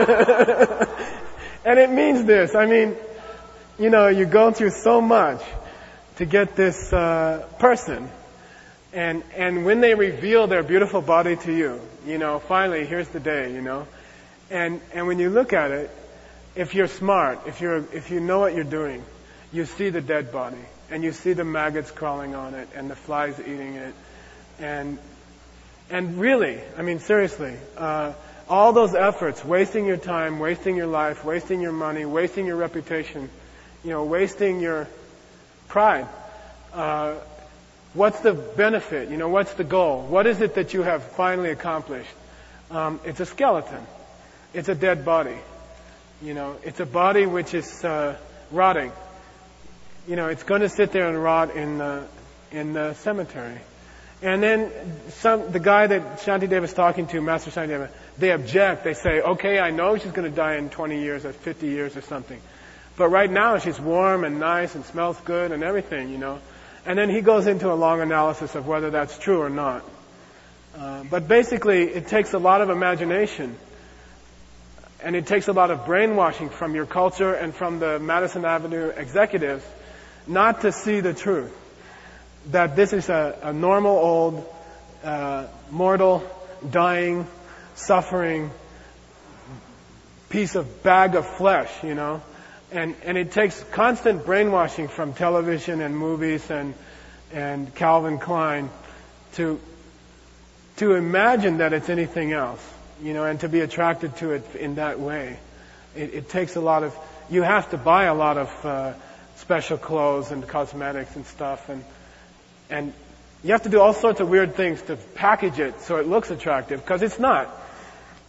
And it means this. I mean, you know, you go through so much to get this uh, person, and and when they reveal their beautiful body to you, you know, finally here's the day, you know, and and when you look at it, if you're smart, if you're if you know what you're doing, you see the dead body, and you see the maggots crawling on it, and the flies eating it, and and really, I mean seriously, uh, all those efforts, wasting your time, wasting your life, wasting your money, wasting your reputation. You know, wasting your pride. Uh, what's the benefit? You know, what's the goal? What is it that you have finally accomplished? Um, it's a skeleton. It's a dead body. You know, it's a body which is uh, rotting. You know, it's going to sit there and rot in the in the cemetery. And then some the guy that Shantideva is talking to, Master Shantideva, they object. They say, "Okay, I know she's going to die in twenty years or fifty years or something." But right now she's warm and nice and smells good and everything, you know. And then he goes into a long analysis of whether that's true or not. Uh, but basically it takes a lot of imagination. And it takes a lot of brainwashing from your culture and from the Madison Avenue executives not to see the truth. That this is a, a normal old, uh, mortal, dying, suffering piece of bag of flesh, you know. And and it takes constant brainwashing from television and movies and and Calvin Klein to to imagine that it's anything else, you know, and to be attracted to it in that way. It, it takes a lot of, you have to buy a lot of uh, special clothes and cosmetics and stuff, and and you have to do all sorts of weird things to package it so it looks attractive, because it's not.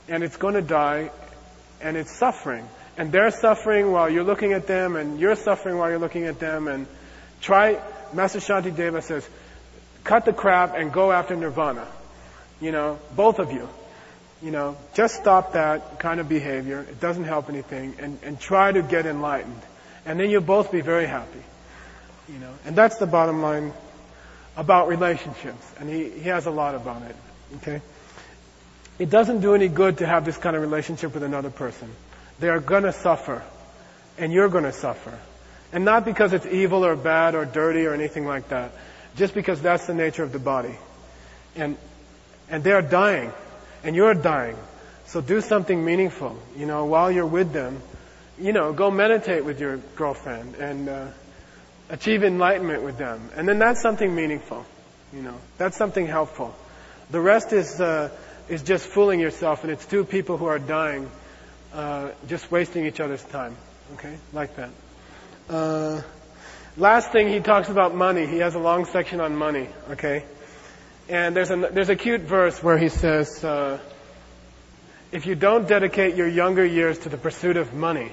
and it's going to die, and it's suffering. And they're suffering while you're looking at them, and you're suffering while you're looking at them, and try, Master Shantideva says, cut the crap and go after nirvana. You know, both of you. You know, just stop that kind of behavior. It doesn't help anything, and, and try to get enlightened. And then you'll both be very happy. You know, and that's the bottom line about relationships. And he, he has a lot about it. Okay? It doesn't do any good to have this kind of relationship with another person. They are going to suffer. And you're going to suffer. And not because it's evil or bad or dirty or anything like that. Just because that's the nature of the body. And and they are dying. And you're dying. So do something meaningful. You know, while you're with them, you know, go meditate with your girlfriend and uh, achieve enlightenment with them. And then that's something meaningful. You know, that's something helpful. The rest is uh, is just fooling yourself, and it's two people who are dying, uh, just wasting each other's time. Okay, like that. Uh, last thing, he talks about money. He has a long section on money. Okay, and there's a there's a cute verse where he says, uh, "If you don't dedicate your younger years to the pursuit of money,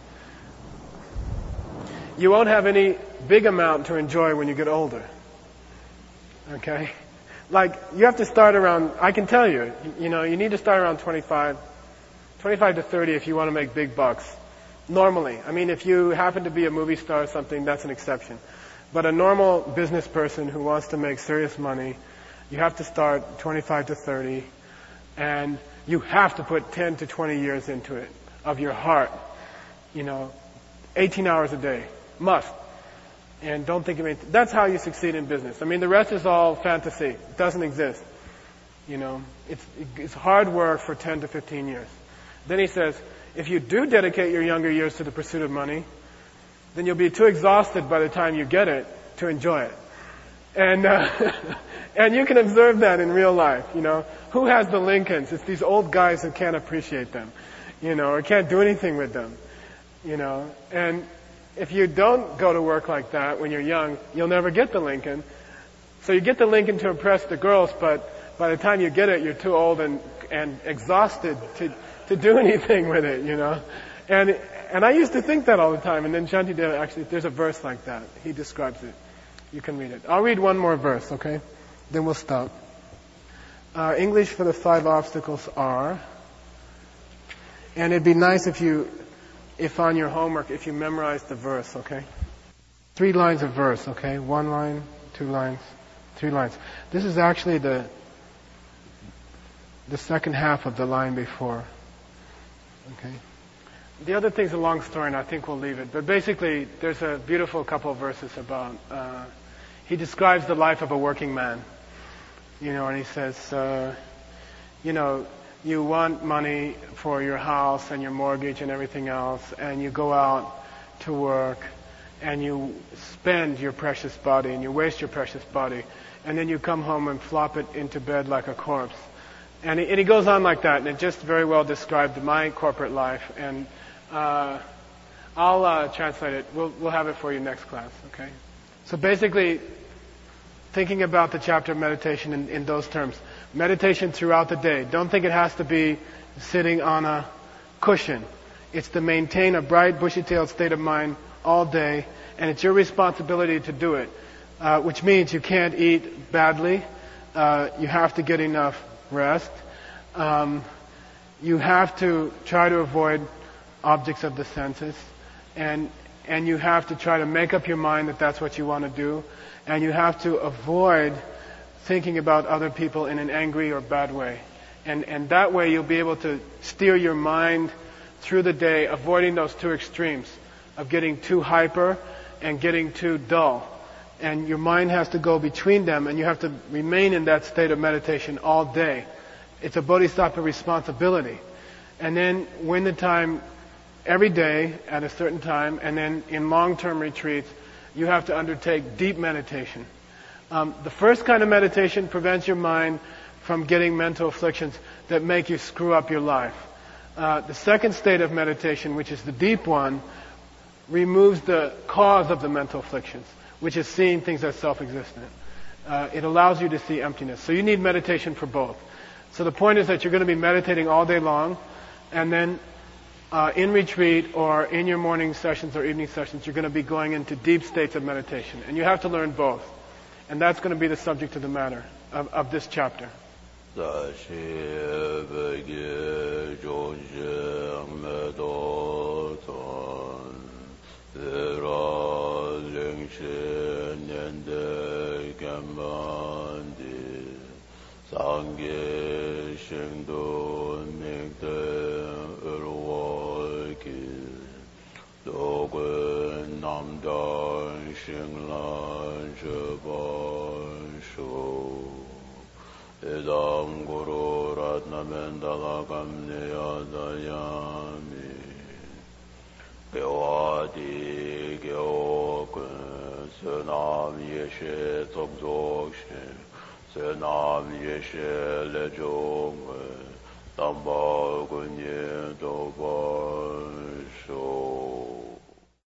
you won't have any big amount to enjoy when you get older." Okay? Like, you have to start around, I can tell you, you know, you need to start around twenty-five, twenty-five to thirty if you want to make big bucks. Normally. I mean, if you happen to be a movie star or something, that's an exception. But a normal business person who wants to make serious money, you have to start twenty-five to thirty, and you have to put ten to twenty years into it, of your heart. You know, eighteen hours a day. Must. And don't think of anything. That's how you succeed in business. I mean, the rest is all fantasy. It doesn't exist. You know, it's, it's hard work for ten to fifteen years. Then he says, if you do dedicate your younger years to the pursuit of money, then you'll be too exhausted by the time you get it to enjoy it. And, uh, and you can observe that in real life, you know. Who has the Lincolns? It's these old guys who can't appreciate them, you know, or can't do anything with them, you know. And if you don't go to work like that when you're young, you'll never get the Lincoln. So you get the Lincoln to impress the girls, but by the time you get it, you're too old and, and exhausted to, to do anything with it, you know. And, and I used to think that all the time, and then Shantideva, actually, there's a verse like that. He describes it. You can read it. I'll read one more verse, okay? Then we'll stop. Uh, English for the five obstacles are, and it'd be nice if you, if on your homework, if you memorize the verse, okay? Three lines of verse, okay? One line, two lines, three lines. This is actually the the second half of the line before, okay? The other thing's a long story, and I think we'll leave it. But basically, there's a beautiful couple of verses about, uh, he describes the life of a working man, you know, and he says, uh, you know, you want money for your house and your mortgage and everything else, and you go out to work, and you spend your precious body, and you waste your precious body, and then you come home and flop it into bed like a corpse. And he, and he goes on like that, and it just very well described my corporate life, and uh, I'll uh, translate it. We'll, we'll have it for you next class, okay? So basically, thinking about the chapter of meditation in, in those terms. Meditation throughout the day. Don't think it has to be sitting on a cushion. It's to maintain a bright, bushy-tailed state of mind all day, and it's your responsibility to do it, uh, which means you can't eat badly. Uh, you have to get enough rest. Um, you have to try to avoid objects of the senses, and and you have to try to make up your mind that that's what you want to do, and you have to avoid thinking about other people in an angry or bad way. And and that way you'll be able to steer your mind through the day, avoiding those two extremes of getting too hyper and getting too dull. And your mind has to go between them, and you have to remain in that state of meditation all day. It's a bodhisattva responsibility. And then when the time, every day at a certain time, and then in long-term retreats, you have to undertake deep meditation. Um, the first kind of meditation prevents your mind from getting mental afflictions that make you screw up your life. Uh, the second state of meditation, which is the deep one, removes the cause of the mental afflictions, which is seeing things as self-existent. Uh, it allows you to see emptiness. So you need meditation for both. So the point is that you're going to be meditating all day long, and then uh, in retreat or in your morning sessions or evening sessions, you're going to be going into deep states of meditation. And you have to learn both. And that's going to be the subject of the matter of, of this chapter. 상계 생도 넥대 얼월길 독은 남단 생란 저번쇼 해당고로 рат나멘다가 감내야다야미 개와디 개오근 서남예셰 덕독시 nam yeshe le jongwe tamba gunye doba sho